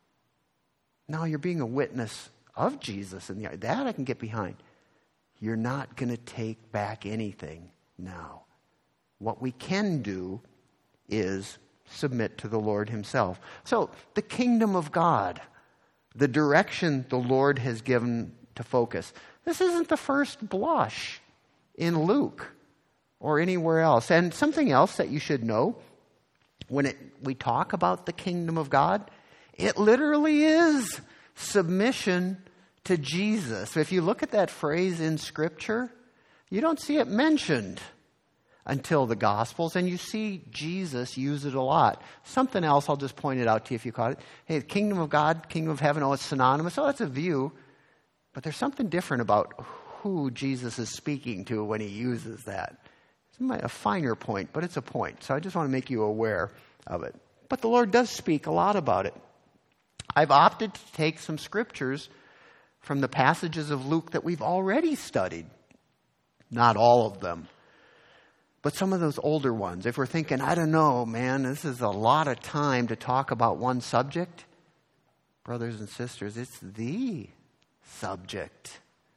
A: Now you're being a witness of Jesus in the art. That I can get behind. You're not going to take back anything now. What we can do is submit to the Lord himself. So the kingdom of God, the direction the Lord has given to focus. This isn't the first blush in Luke or anywhere else. And something else that you should know, when it, we talk about the kingdom of God, it literally is submission to Jesus. If you look at that phrase in Scripture, you don't see it mentioned until the Gospels, and you see Jesus use it a lot. Something else, I'll just point it out to you if you caught it. Hey, the kingdom of God, kingdom of heaven, oh, it's synonymous. Oh, that's a view. But there's something different about who Jesus is speaking to when he uses that. It's a finer point, but it's a point. So I just want to make you aware of it. But the Lord does speak a lot about it. I've opted to take some scriptures from the passages of Luke that we've already studied. Not all of them, but some of those older ones. If we're thinking, I don't know, man, this is a lot of time to talk about one subject. Brothers and sisters, it's the subject.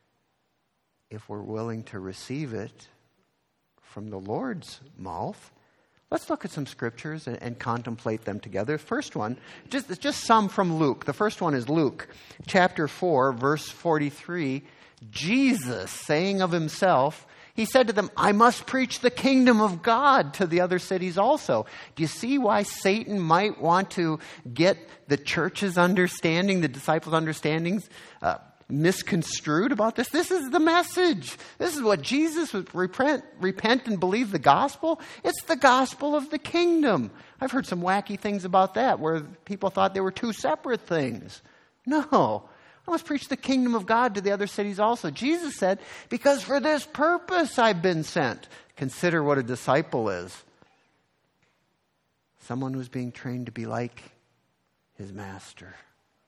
A: If we're willing to receive it from the Lord's mouth. Let's look at some scriptures and, and contemplate them together. First one, just, just some from Luke. The first one is Luke chapter four, verse forty-three. Jesus saying of himself, he said to them, I must preach the kingdom of God to the other cities also. Do you see why Satan might want to get the church's understanding, the disciples' understandings, uh, misconstrued about this? This is the message. This is what Jesus would repent, repent and believe the gospel. It's the gospel of the kingdom. I've heard some wacky things about that where people thought they were two separate things. No. I must preach the kingdom of God to the other cities also. Jesus said, because for this purpose I've been sent. Consider what a disciple is. Someone who's being trained to be like his master,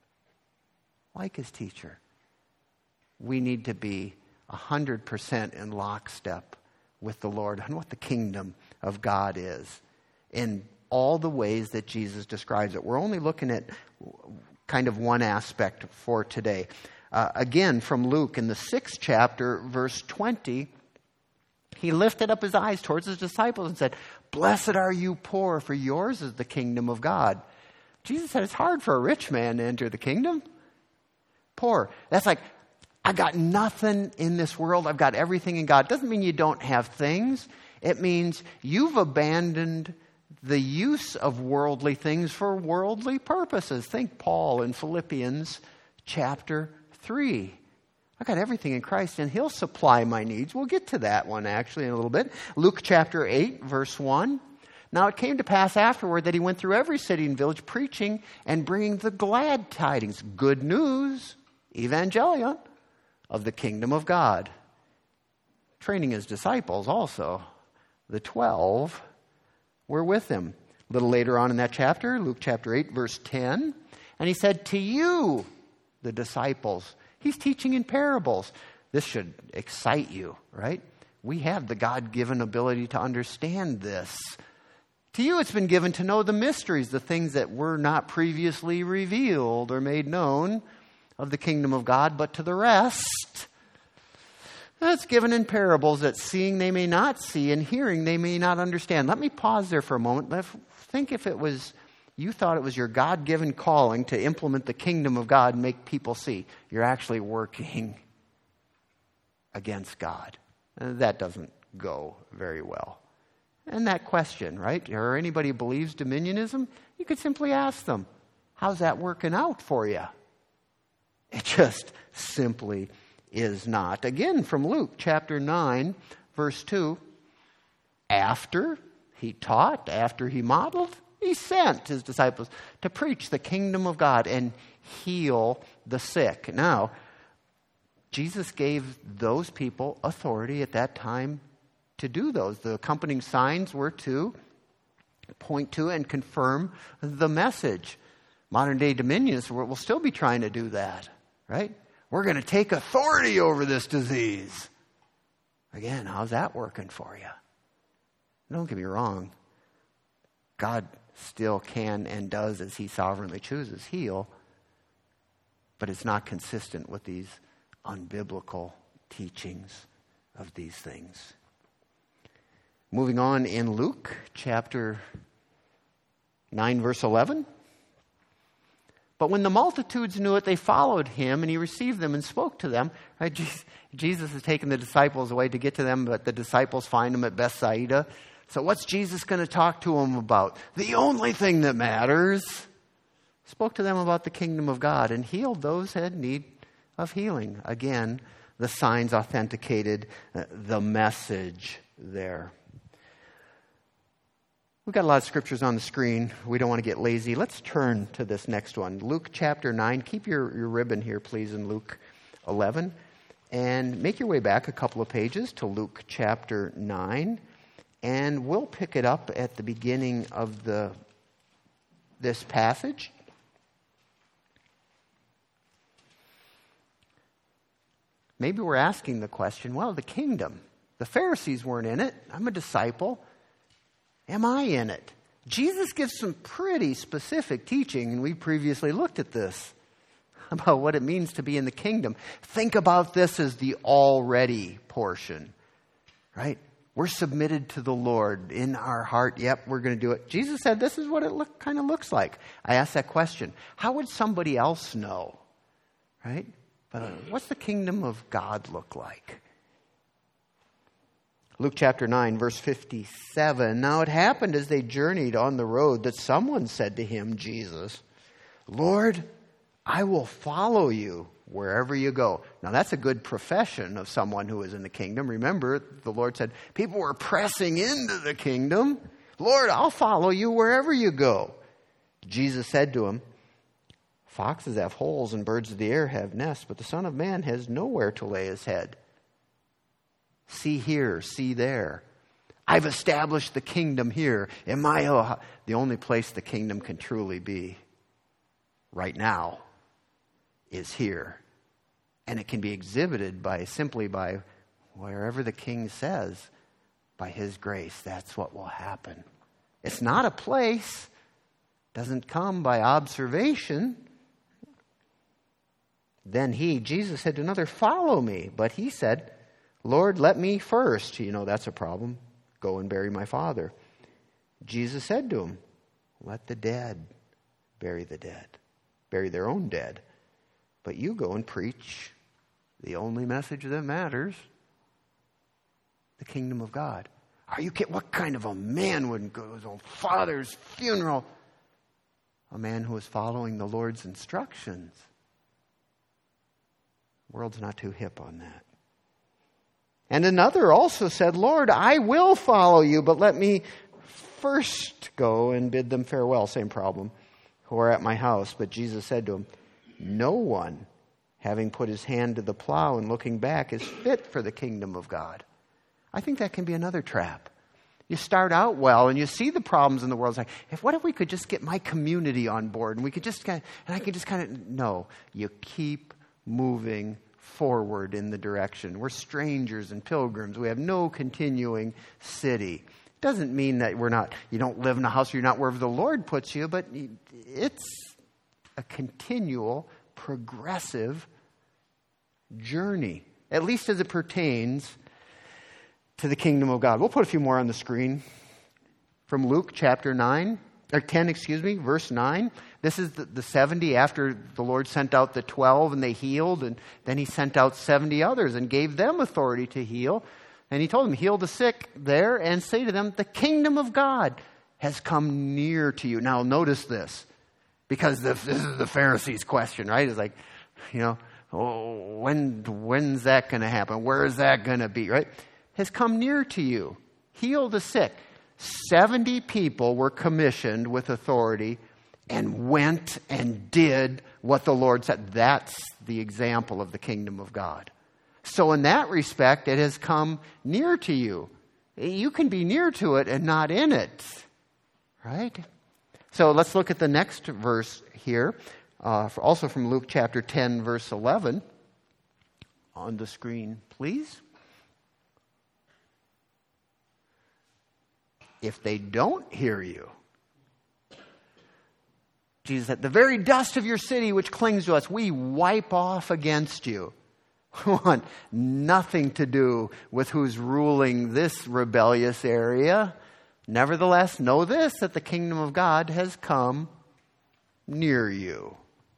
A: like his teacher. We need to be one hundred percent in lockstep with the Lord on what the kingdom of God is. And all the ways that Jesus describes it. We're only looking at kind of one aspect for today. Uh, again, from Luke in the sixth chapter, verse twenty, he lifted up his eyes towards his disciples and said, "Blessed are you poor, for yours is the kingdom of God." Jesus said it's hard for a rich man to enter the kingdom. Poor. That's like, I got nothing in this world. I've got everything in God. Doesn't mean you don't have things. It means you've abandoned the use of worldly things for worldly purposes. Think Paul in Philippians chapter three. I got everything in Christ and He'll supply my needs. We'll get to that one actually in a little bit. Luke chapter eight, verse one. Now it came to pass afterward that He went through every city and village preaching and bringing the glad tidings, good news, evangelion, of the kingdom of God. Training His disciples also. The twelve were with Him. A little later on in that chapter, Luke chapter eight, verse ten. And He said, to you, the disciples. He's teaching in parables. This should excite you, right? We have the God-given ability to understand this. To you it's been given to know the mysteries, the things that were not previously revealed or made known of the kingdom of God, but to the rest, it's given in parables, that seeing they may not see and hearing they may not understand. Let me pause there for a moment. Let's think if it was, you thought it was your God-given calling to implement the kingdom of God and make people see. You're actually working against God. That doesn't go very well. And that question, right? Or anybody who believes dominionism, you could simply ask them, how's that working out for you? It just simply is not. Again, from Luke chapter nine, verse two, after He taught, after He modeled, He sent His disciples to preach the kingdom of God and heal the sick. Now, Jesus gave those people authority at that time to do those. The accompanying signs were to point to and confirm the message. Modern day dominionists will still be trying to do that, right? We're going to take authority over this disease. Again, how's that working for you? Don't get me wrong. God still can and does, as He sovereignly chooses, heal. But it's not consistent with these unbiblical teachings of these things. Moving on in Luke chapter nine, verse eleven. But when the multitudes knew it, they followed Him, and He received them and spoke to them. Right? Jesus has taken the disciples away to get to them, but the disciples find Him at Bethsaida. So what's Jesus going to talk to them about? The only thing that matters. Spoke to them about the kingdom of God and healed those who had need of healing. Again, the signs authenticated the message there. We've got a lot of scriptures on the screen. We don't want to get lazy. Let's turn to this next one. Luke chapter nine. Keep your, your ribbon here, please, in Luke eleven. And make your way back a couple of pages to Luke chapter nine. And we'll pick it up at the beginning of the this passage. Maybe we're asking the question, well, the kingdom. The Pharisees weren't in it. I'm a disciple. Am I in it? Jesus gives some pretty specific teaching, and we previously looked at this, about what it means to be in the kingdom. Think about this as the already portion, right? We're submitted to the Lord in our heart. Yep, we're going to do it. Jesus said this is what it look, kind of looks like. I asked that question. How would somebody else know, right? But uh, what's the kingdom of God look like? Luke chapter nine, verse fifty-seven. Now it happened as they journeyed on the road that someone said to Him, Jesus, Lord, I will follow you wherever you go. Now that's a good profession of someone who is in the kingdom. Remember, the Lord said, people were pressing into the kingdom. Lord, I'll follow you wherever you go. Jesus said to him, foxes have holes and birds of the air have nests, but the Son of Man has nowhere to lay His head. See here, see there. I've established the kingdom here. In my oh, the only place the kingdom can truly be right now is here. And it can be exhibited by simply by wherever the King says, by His grace, that's what will happen. It's not a place. It doesn't come by observation. Then he, Jesus, said to another, follow me. But he said, Lord, let me first. You know, that's a problem. Go and bury my father. Jesus said to him, let the dead bury the dead. Bury their own dead. But you go and preach the only message that matters. The kingdom of God. Are you kidding? What kind of a man wouldn't go to his own father's funeral? A man who was following the Lord's instructions. The world's not too hip on that. And another also said, Lord, I will follow you, but let me first go and bid them farewell. Same problem. Who are at my house. But Jesus said to him, no one, having put his hand to the plow and looking back, is fit for the kingdom of God. I think that can be another trap. You start out well and you see the problems in the world. It's like, if what if we could just get my community on board and we could just kind of, and I could just kind of, no, you keep moving forward in the direction. We're strangers and pilgrims. We have no continuing city. Doesn't mean that we're not, you don't live in a house or you're not wherever the Lord puts you, but it's a continual, progressive journey, at least as it pertains to the kingdom of God. We'll put a few more on the screen. From Luke chapter nine, or ten, excuse me, verse nine. This is the, the seventy after the Lord sent out the twelve and they healed, and then he sent out seventy others and gave them authority to heal. And he told them, heal the sick there and say to them, the kingdom of God has come near to you. Now notice this, because this, this is the Pharisees' question, right? It's like, you know, oh, when when's that going to happen? Where is that going to be, right? Has come near to you. Heal the sick. seventy people were commissioned with authority and went and did what the Lord said. That's the example of the kingdom of God. So in that respect, it has come near to you. You can be near to it and not in it. Right? So let's look at the next verse here. Uh, also from Luke chapter ten, verse eleven. On the screen, please. If they don't hear you, Jesus said, the very dust of your city which clings to us, we wipe off against you. We want nothing to do with who's ruling this rebellious area. Nevertheless, know this, that the kingdom of God has come near you.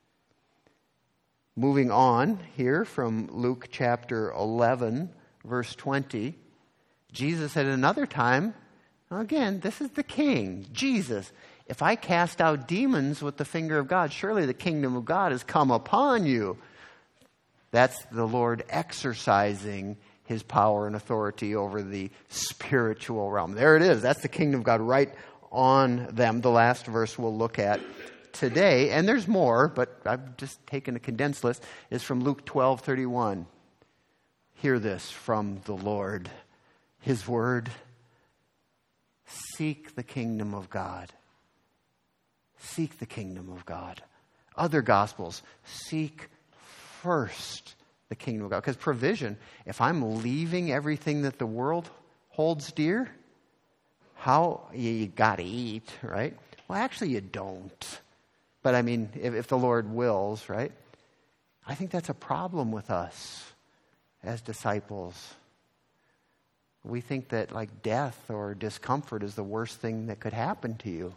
A: Moving on here from Luke chapter eleven, verse twenty, Jesus said at another time, again, this is the king, Jesus. If I cast out demons with the finger of God, surely the kingdom of God has come upon you. That's the Lord exercising his power and authority over the spiritual realm. There it is. That's the kingdom of God right on them. The last verse we'll look at today, and there's more, but I've just taken a condensed list, is from Luke twelve thirty-one. Hear this from the Lord. His word. Seek the kingdom of God. Seek the kingdom of God. Other gospels, seek first the kingdom of God. Because provision, if I'm leaving everything that the world holds dear, how, you, you got to eat, right? Well, actually you don't. But I mean, if, if the Lord wills, right? I think that's a problem with us as disciples. We think that like death or discomfort is the worst thing that could happen to you.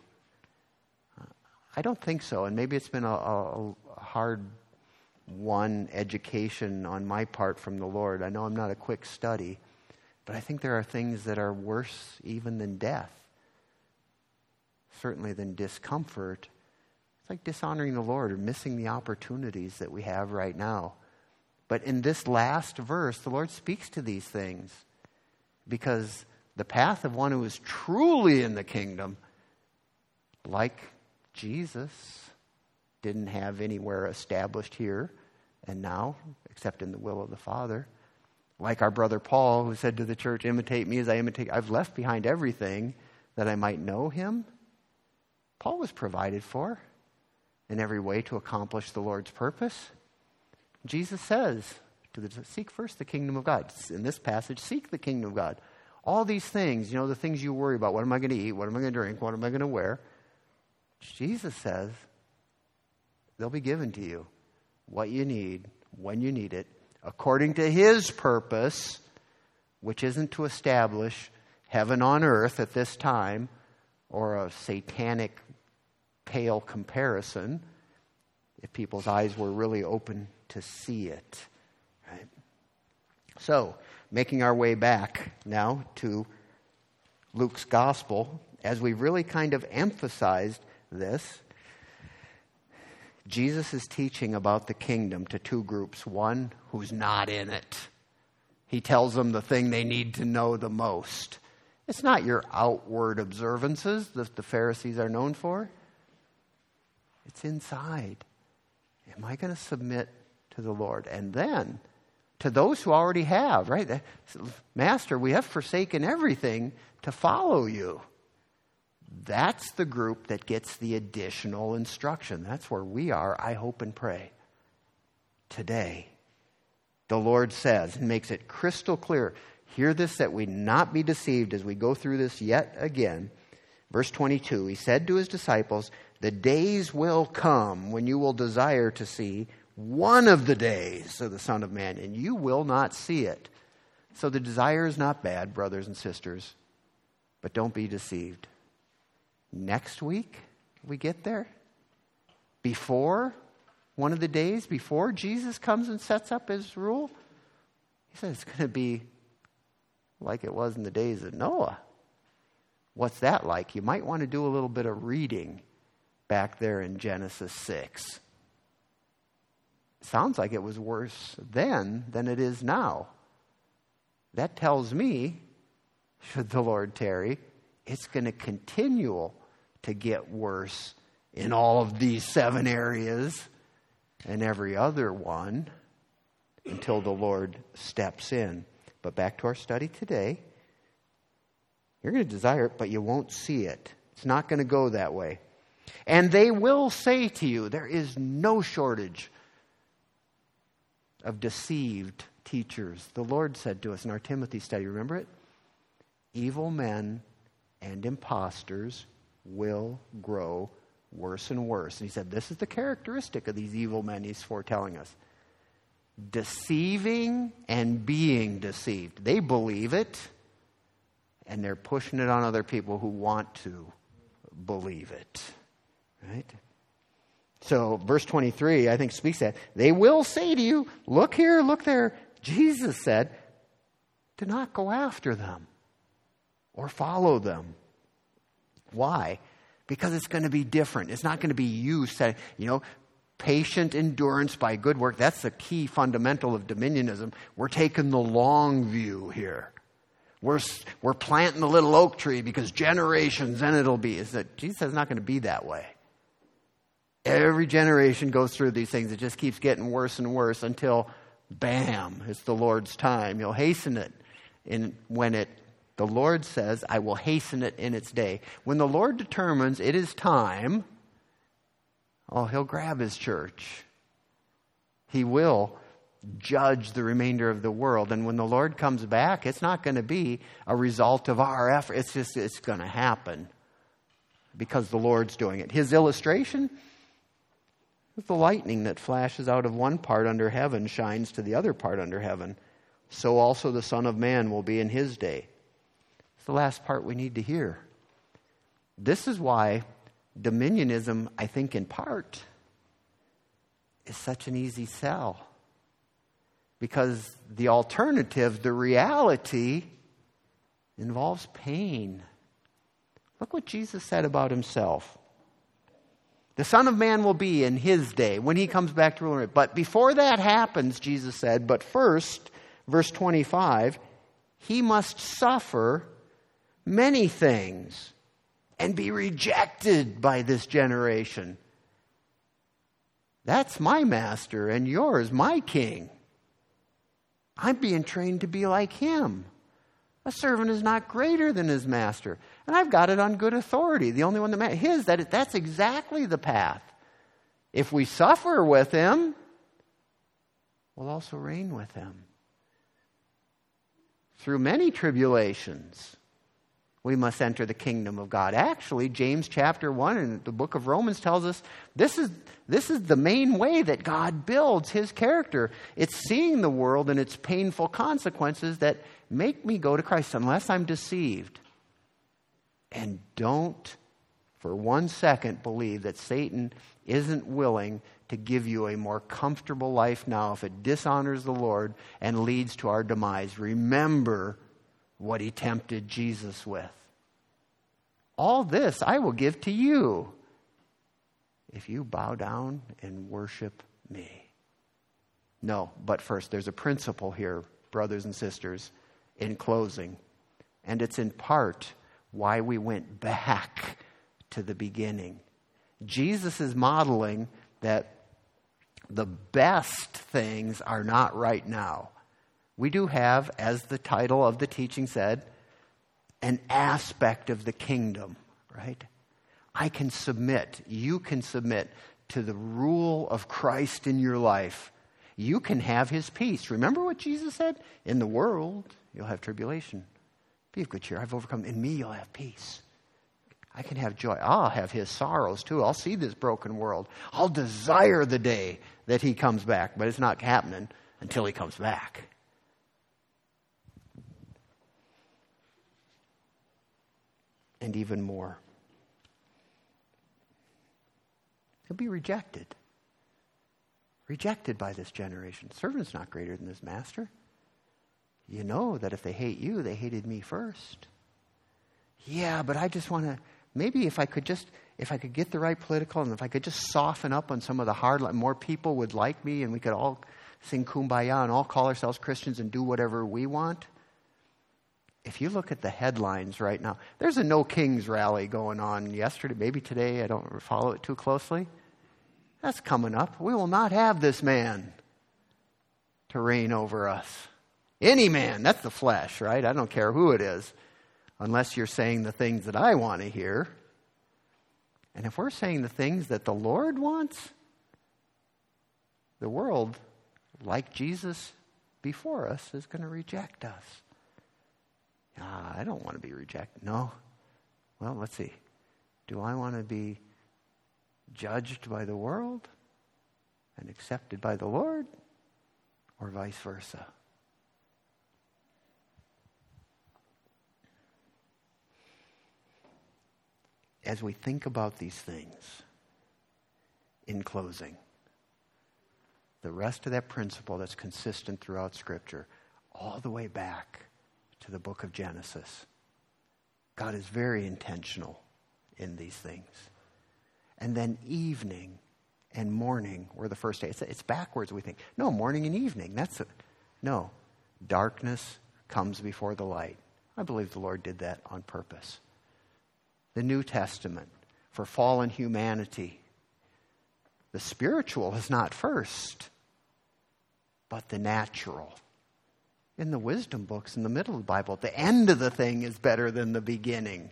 A: I don't think so. And maybe it's been a, a, a hard won education on my part from the Lord. I know I'm not a quick study, but I think there are things that are worse even than death. Certainly than discomfort. It's like dishonoring the Lord or missing the opportunities that we have right now. But in this last verse, the Lord speaks to these things. Because the path of one who is truly in the kingdom, like Jesus, didn't have anywhere established here and now, except in the will of the Father. Like our brother Paul, who said to the church, imitate me as I imitate. I've left behind everything that I might know him. Paul was provided for in every way to accomplish the Lord's purpose. Jesus says, to the, seek first the kingdom of God. In this passage, seek the kingdom of God. All these things, you know, the things you worry about. What am I going to eat? What am I going to drink? What am I going to wear? Jesus says they'll be given to you. What you need, when you need it, according to His purpose, which isn't to establish heaven on earth at this time, or a satanic pale comparison, if people's eyes were really open to see it. Right? So, making our way back now to Luke's gospel, as we've really kind of emphasized this, Jesus is teaching about the kingdom to two groups. One who's not in it. He tells them the thing they need to know the most. It's not your outward observances that the Pharisees are known for. It's inside. Am I going to submit to the Lord? And then, to those who already have, right? Master, we have forsaken everything to follow you. That's the group that gets the additional instruction. That's where we are, I hope and pray. Today, the Lord says, and makes it crystal clear, hear this, that we not be deceived as we go through this yet again. Verse twenty-two, He said to His disciples, the days will come when you will desire to see one of the days of the Son of Man, and you will not see it. So the desire is not bad, brothers and sisters, but don't be deceived. Next week, we get there, before one of the days, before Jesus comes and sets up His rule, He says it's going to be like it was in the days of Noah. What's that like? You might want to do a little bit of reading back there in Genesis six. Sounds like it was worse then than it is now. That tells me, should the Lord tarry, it's going to continue to get worse in all of these seven areas and every other one until the Lord steps in. But back to our study today. You're going to desire it, but you won't see it. It's not going to go that way. And they will say to you, there is no shortage of deceived teachers. The Lord said to us in our Timothy study, remember it? Evil men and impostors will grow worse and worse. And He said, this is the characteristic of these evil men He's foretelling us. Deceiving and being deceived. They believe it, and they're pushing it on other people who want to believe it. Right? So, verse twenty-three, I think, speaks that. They will say to you, look here, look there. Jesus said, do not go after them or follow them. Why? Because it's going to be different. It's not going to be you saying, you know, patient endurance by good work. That's the key fundamental of dominionism. We're taking the long view here. We're, we're planting the little oak tree because generations, then it'll be. Is that Jesus says it's not going to be that way. Every generation goes through these things. It just keeps getting worse and worse until, bam, it's the Lord's time. He'll hasten it. And when it, the Lord says, I will hasten it in its day. When the Lord determines it is time, oh, He'll grab His church. He will judge the remainder of the world. And when the Lord comes back, it's not going to be a result of our effort. It's just, it's going to happen because the Lord's doing it. His illustration is the lightning that flashes out of one part under heaven shines to the other part under heaven. So also the Son of Man will be in His day. It's the last part we need to hear. This is why dominionism, I think in part, is such an easy sell. Because the alternative, the reality, involves pain. Look what Jesus said about Himself. The Son of Man will be in His day, when He comes back to rule. But before that happens, Jesus said, but first, verse twenty-five, He must suffer many things and be rejected by this generation. That's my master and yours, my king. I'm being trained to be like Him. A servant is not greater than his master. And I've got it on good authority. The only one that matters, His, that that's exactly the path. If we suffer with Him, we'll also reign with Him. through many tribulations, we must enter the kingdom of God. Actually, James chapter one and the book of Romans tells us this is, this is the main way that God builds his character. It's seeing the world and its painful consequences that make me go to Christ unless I'm deceived. And don't for one second believe that Satan isn't willing to give you a more comfortable life now if it dishonors the Lord and leads to our demise. Remember what he tempted Jesus with. All this I will give to you if you bow down and worship me. No, but first, there's a principle here, brothers and sisters, in closing. And it's in part why we went back to the beginning. Jesus is modeling that the best things are not right now. We do have, as the title of the teaching said, an aspect of the kingdom, right? I can submit, you can submit to the rule of Christ in your life. You can have his peace. Remember what Jesus said? In the world, you'll have tribulation. Be of good cheer. I've overcome. In me, you'll have peace. I can have joy. I'll have his sorrows too. I'll see this broken world. I'll desire the day that he comes back, but it's not happening until he comes back. And even more. He'll be rejected. Rejected by this generation. Servant's not greater than his master. You know that if they hate you, they hated me first. Yeah, but I just want to, maybe if I could just, if I could get the right political, and if I could just soften up on some of the hard, more people would like me, and we could all sing Kumbaya and all call ourselves Christians and do whatever we want. If you look at the headlines right now, there's a No Kings rally going on yesterday, maybe today, I don't follow it too closely. That's coming up. We will not have this man to reign over us. Any man, that's the flesh, right? I don't care who it is, unless you're saying the things that I want to hear. And if we're saying the things that the Lord wants, the world, like Jesus before us, is going to reject us. Ah, I don't want to be rejected. No. Well, let's see. Do I want to be judged by the world and accepted by the Lord, or vice versa? As we think about these things, in closing, the rest of that principle that's consistent throughout Scripture, all the way back to the book of Genesis. God is very intentional in these things. And then evening and morning were the first day. It's, it's backwards, we think. No, morning and evening. That's it. No, darkness comes before the light. I believe the Lord did that on purpose. The New Testament, for fallen humanity, the spiritual is not first, but the natural. In the wisdom books, in the middle of the Bible, the end of the thing is better than the beginning.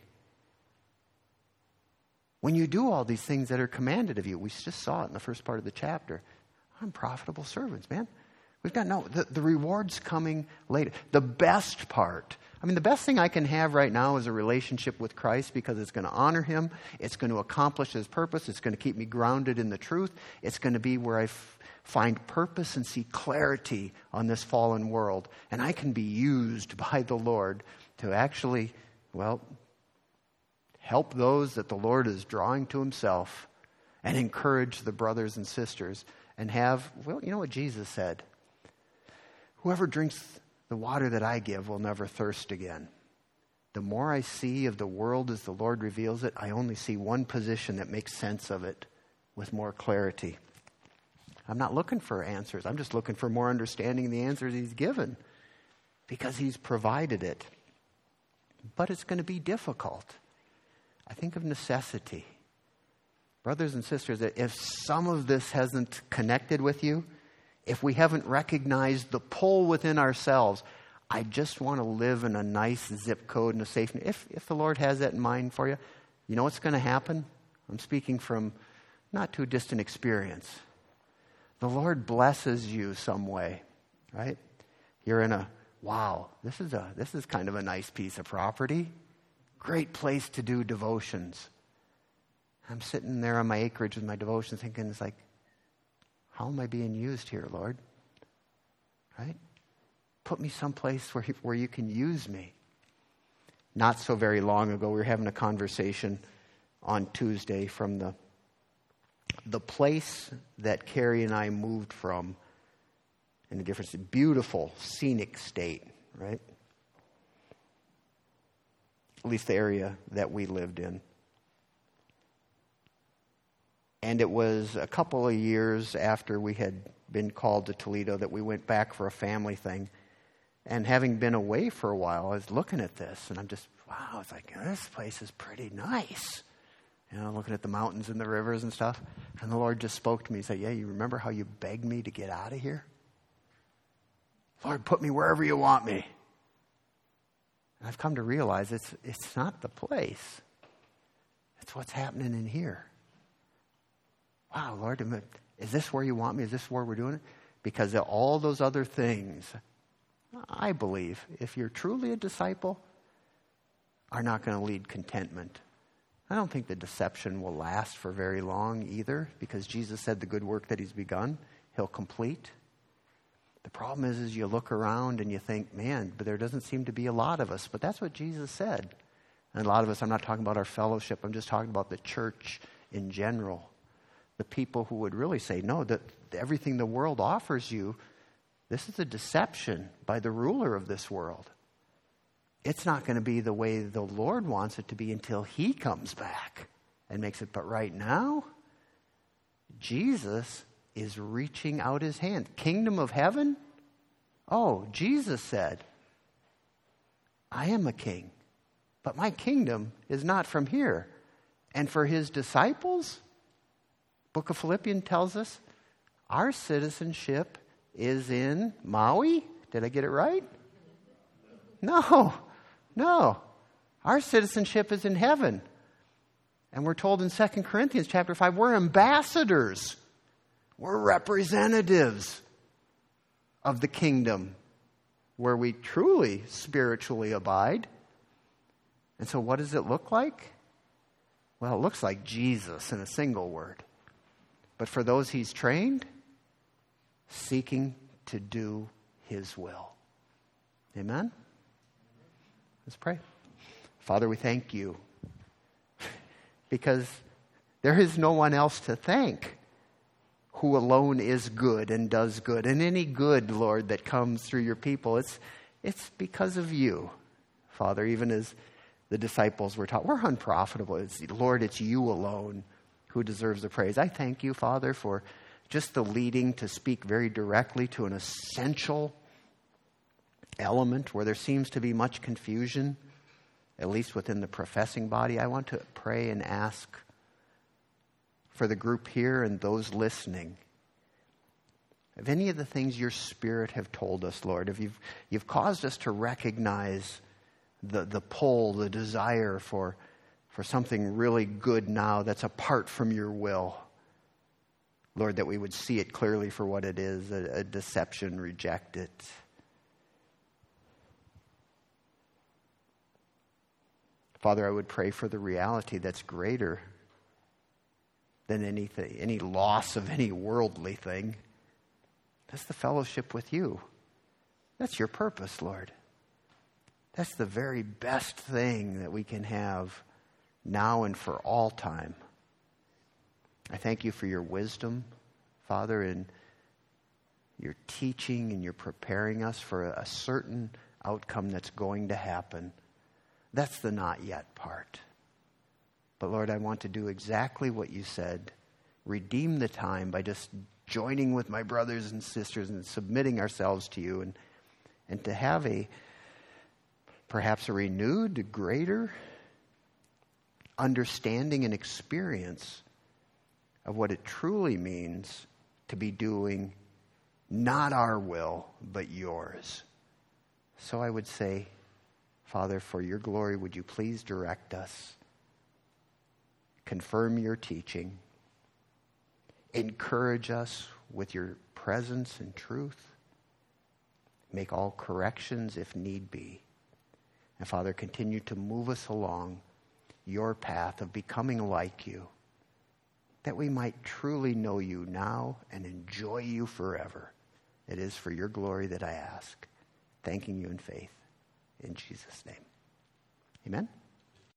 A: When you do all these things that are commanded of you, we just saw it in the first part of the chapter. Unprofitable servants, man. We've got no, the, the reward's coming later. The best part, I mean, the best thing I can have right now is a relationship with Christ, because it's going to honor him. It's going to accomplish his purpose. It's going to keep me grounded in the truth. It's going to be where I f- find purpose and see clarity on this fallen world. And I can be used by the Lord to actually, well, help those that the Lord is drawing to himself, and encourage the brothers and sisters, and have, well, you know what Jesus said? Whoever drinks the water that I give will never thirst again. The more I see of the world as the Lord reveals it, I only see one position that makes sense of it with more clarity. I'm not looking for answers. I'm just looking for more understanding of the answers he's given, because he's provided it. But it's going to be difficult. I think of necessity. Brothers and sisters, if some of this hasn't connected with you, if we haven't recognized the pull within ourselves, I just want to live in a nice zip code and a safe. If if the Lord has that in mind for you, you know what's going to happen? I'm speaking from not too distant experience. The Lord blesses you some way, right? You're in a wow, this is a this is kind of a nice piece of property. Great place to do devotions. I'm sitting there on my acreage with my devotions thinking, it's like, how am I being used here, Lord? Right? Put me someplace where, where you can use me. Not so very long ago, we were having a conversation on Tuesday from the, the place that Carrie and I moved from in a different, beautiful, scenic state, right? At least the area that we lived in. And it was a couple of years after we had been called to Toledo that we went back for a family thing. And having been away for a while, I was looking at this, and I'm just, wow, it's like, this place is pretty nice. You know, looking at the mountains and the rivers and stuff. And the Lord just spoke to me. He said, yeah, you remember how you begged me to get out of here? Lord, put me wherever you want me. And I've come to realize it's it's not the place. It's what's happening in here. Wow, Lord, is this where you want me? Is this where we're doing it? Because of all those other things, I believe, if you're truly a disciple, are not going to lead contentment. I don't think the deception will last for very long either, because Jesus said the good work that he's begun, he'll complete. The problem is, is you look around and you think, man, but there doesn't seem to be a lot of us. But that's what Jesus said. And a lot of us, I'm not talking about our fellowship, I'm just talking about the church in general. The people who would really say, no, that everything the world offers you, this is a deception by the ruler of this world. It's not going to be the way the Lord wants it to be until he comes back and makes it. But right now, Jesus is reaching out his hand. Kingdom of heaven? Oh, Jesus said, I am a king, but my kingdom is not from here. And for his disciples, Book of Philippians tells us our citizenship is in Maui. Did I get it right? No, no. Our citizenship is in heaven. And we're told in Second Corinthians chapter five, we're ambassadors. We're representatives of the kingdom where we truly spiritually abide. And so what does it look like? Well, it looks like Jesus in a single word. But for those he's trained, seeking to do his will. Amen? Let's pray. Father, we thank you because there is no one else to thank who alone is good and does good. And any good, Lord, that comes through your people, it's, it's because of you, Father, even as the disciples were taught. We're unprofitable. It's, Lord, it's you alone who deserves the praise. I thank you, Father, for just the leading to speak very directly to an essential element where there seems to be much confusion, at least within the professing body. I want to pray and ask for the group here and those listening, of any of the things your Spirit have told us, Lord, if you've, you've caused us to recognize the, the pull, the desire for for something really good now that's apart from your will. Lord, that we would see it clearly for what it is, a, a deception, reject it. Father, I would pray for the reality that's greater than anything, any loss of any worldly thing. That's the fellowship with you. That's your purpose, Lord. That's the very best thing that we can have now and for all time. I thank you for your wisdom, Father, and your teaching, and you're preparing us for a certain outcome that's going to happen. That's the not yet part. But Lord, I want to do exactly what you said. Redeem the time by just joining with my brothers and sisters and submitting ourselves to you, and, and to have a perhaps a renewed, greater understanding and experience of what it truly means to be doing not our will, but yours. So I would say, Father, for your glory, would you please direct us, confirm your teaching, encourage us with your presence and truth, Make all corrections if need be. And Father, continue to move us along your path of becoming like you, that we might truly know you now and enjoy you forever. It is for your glory that I ask, thanking you in faith. In Jesus' name. Amen.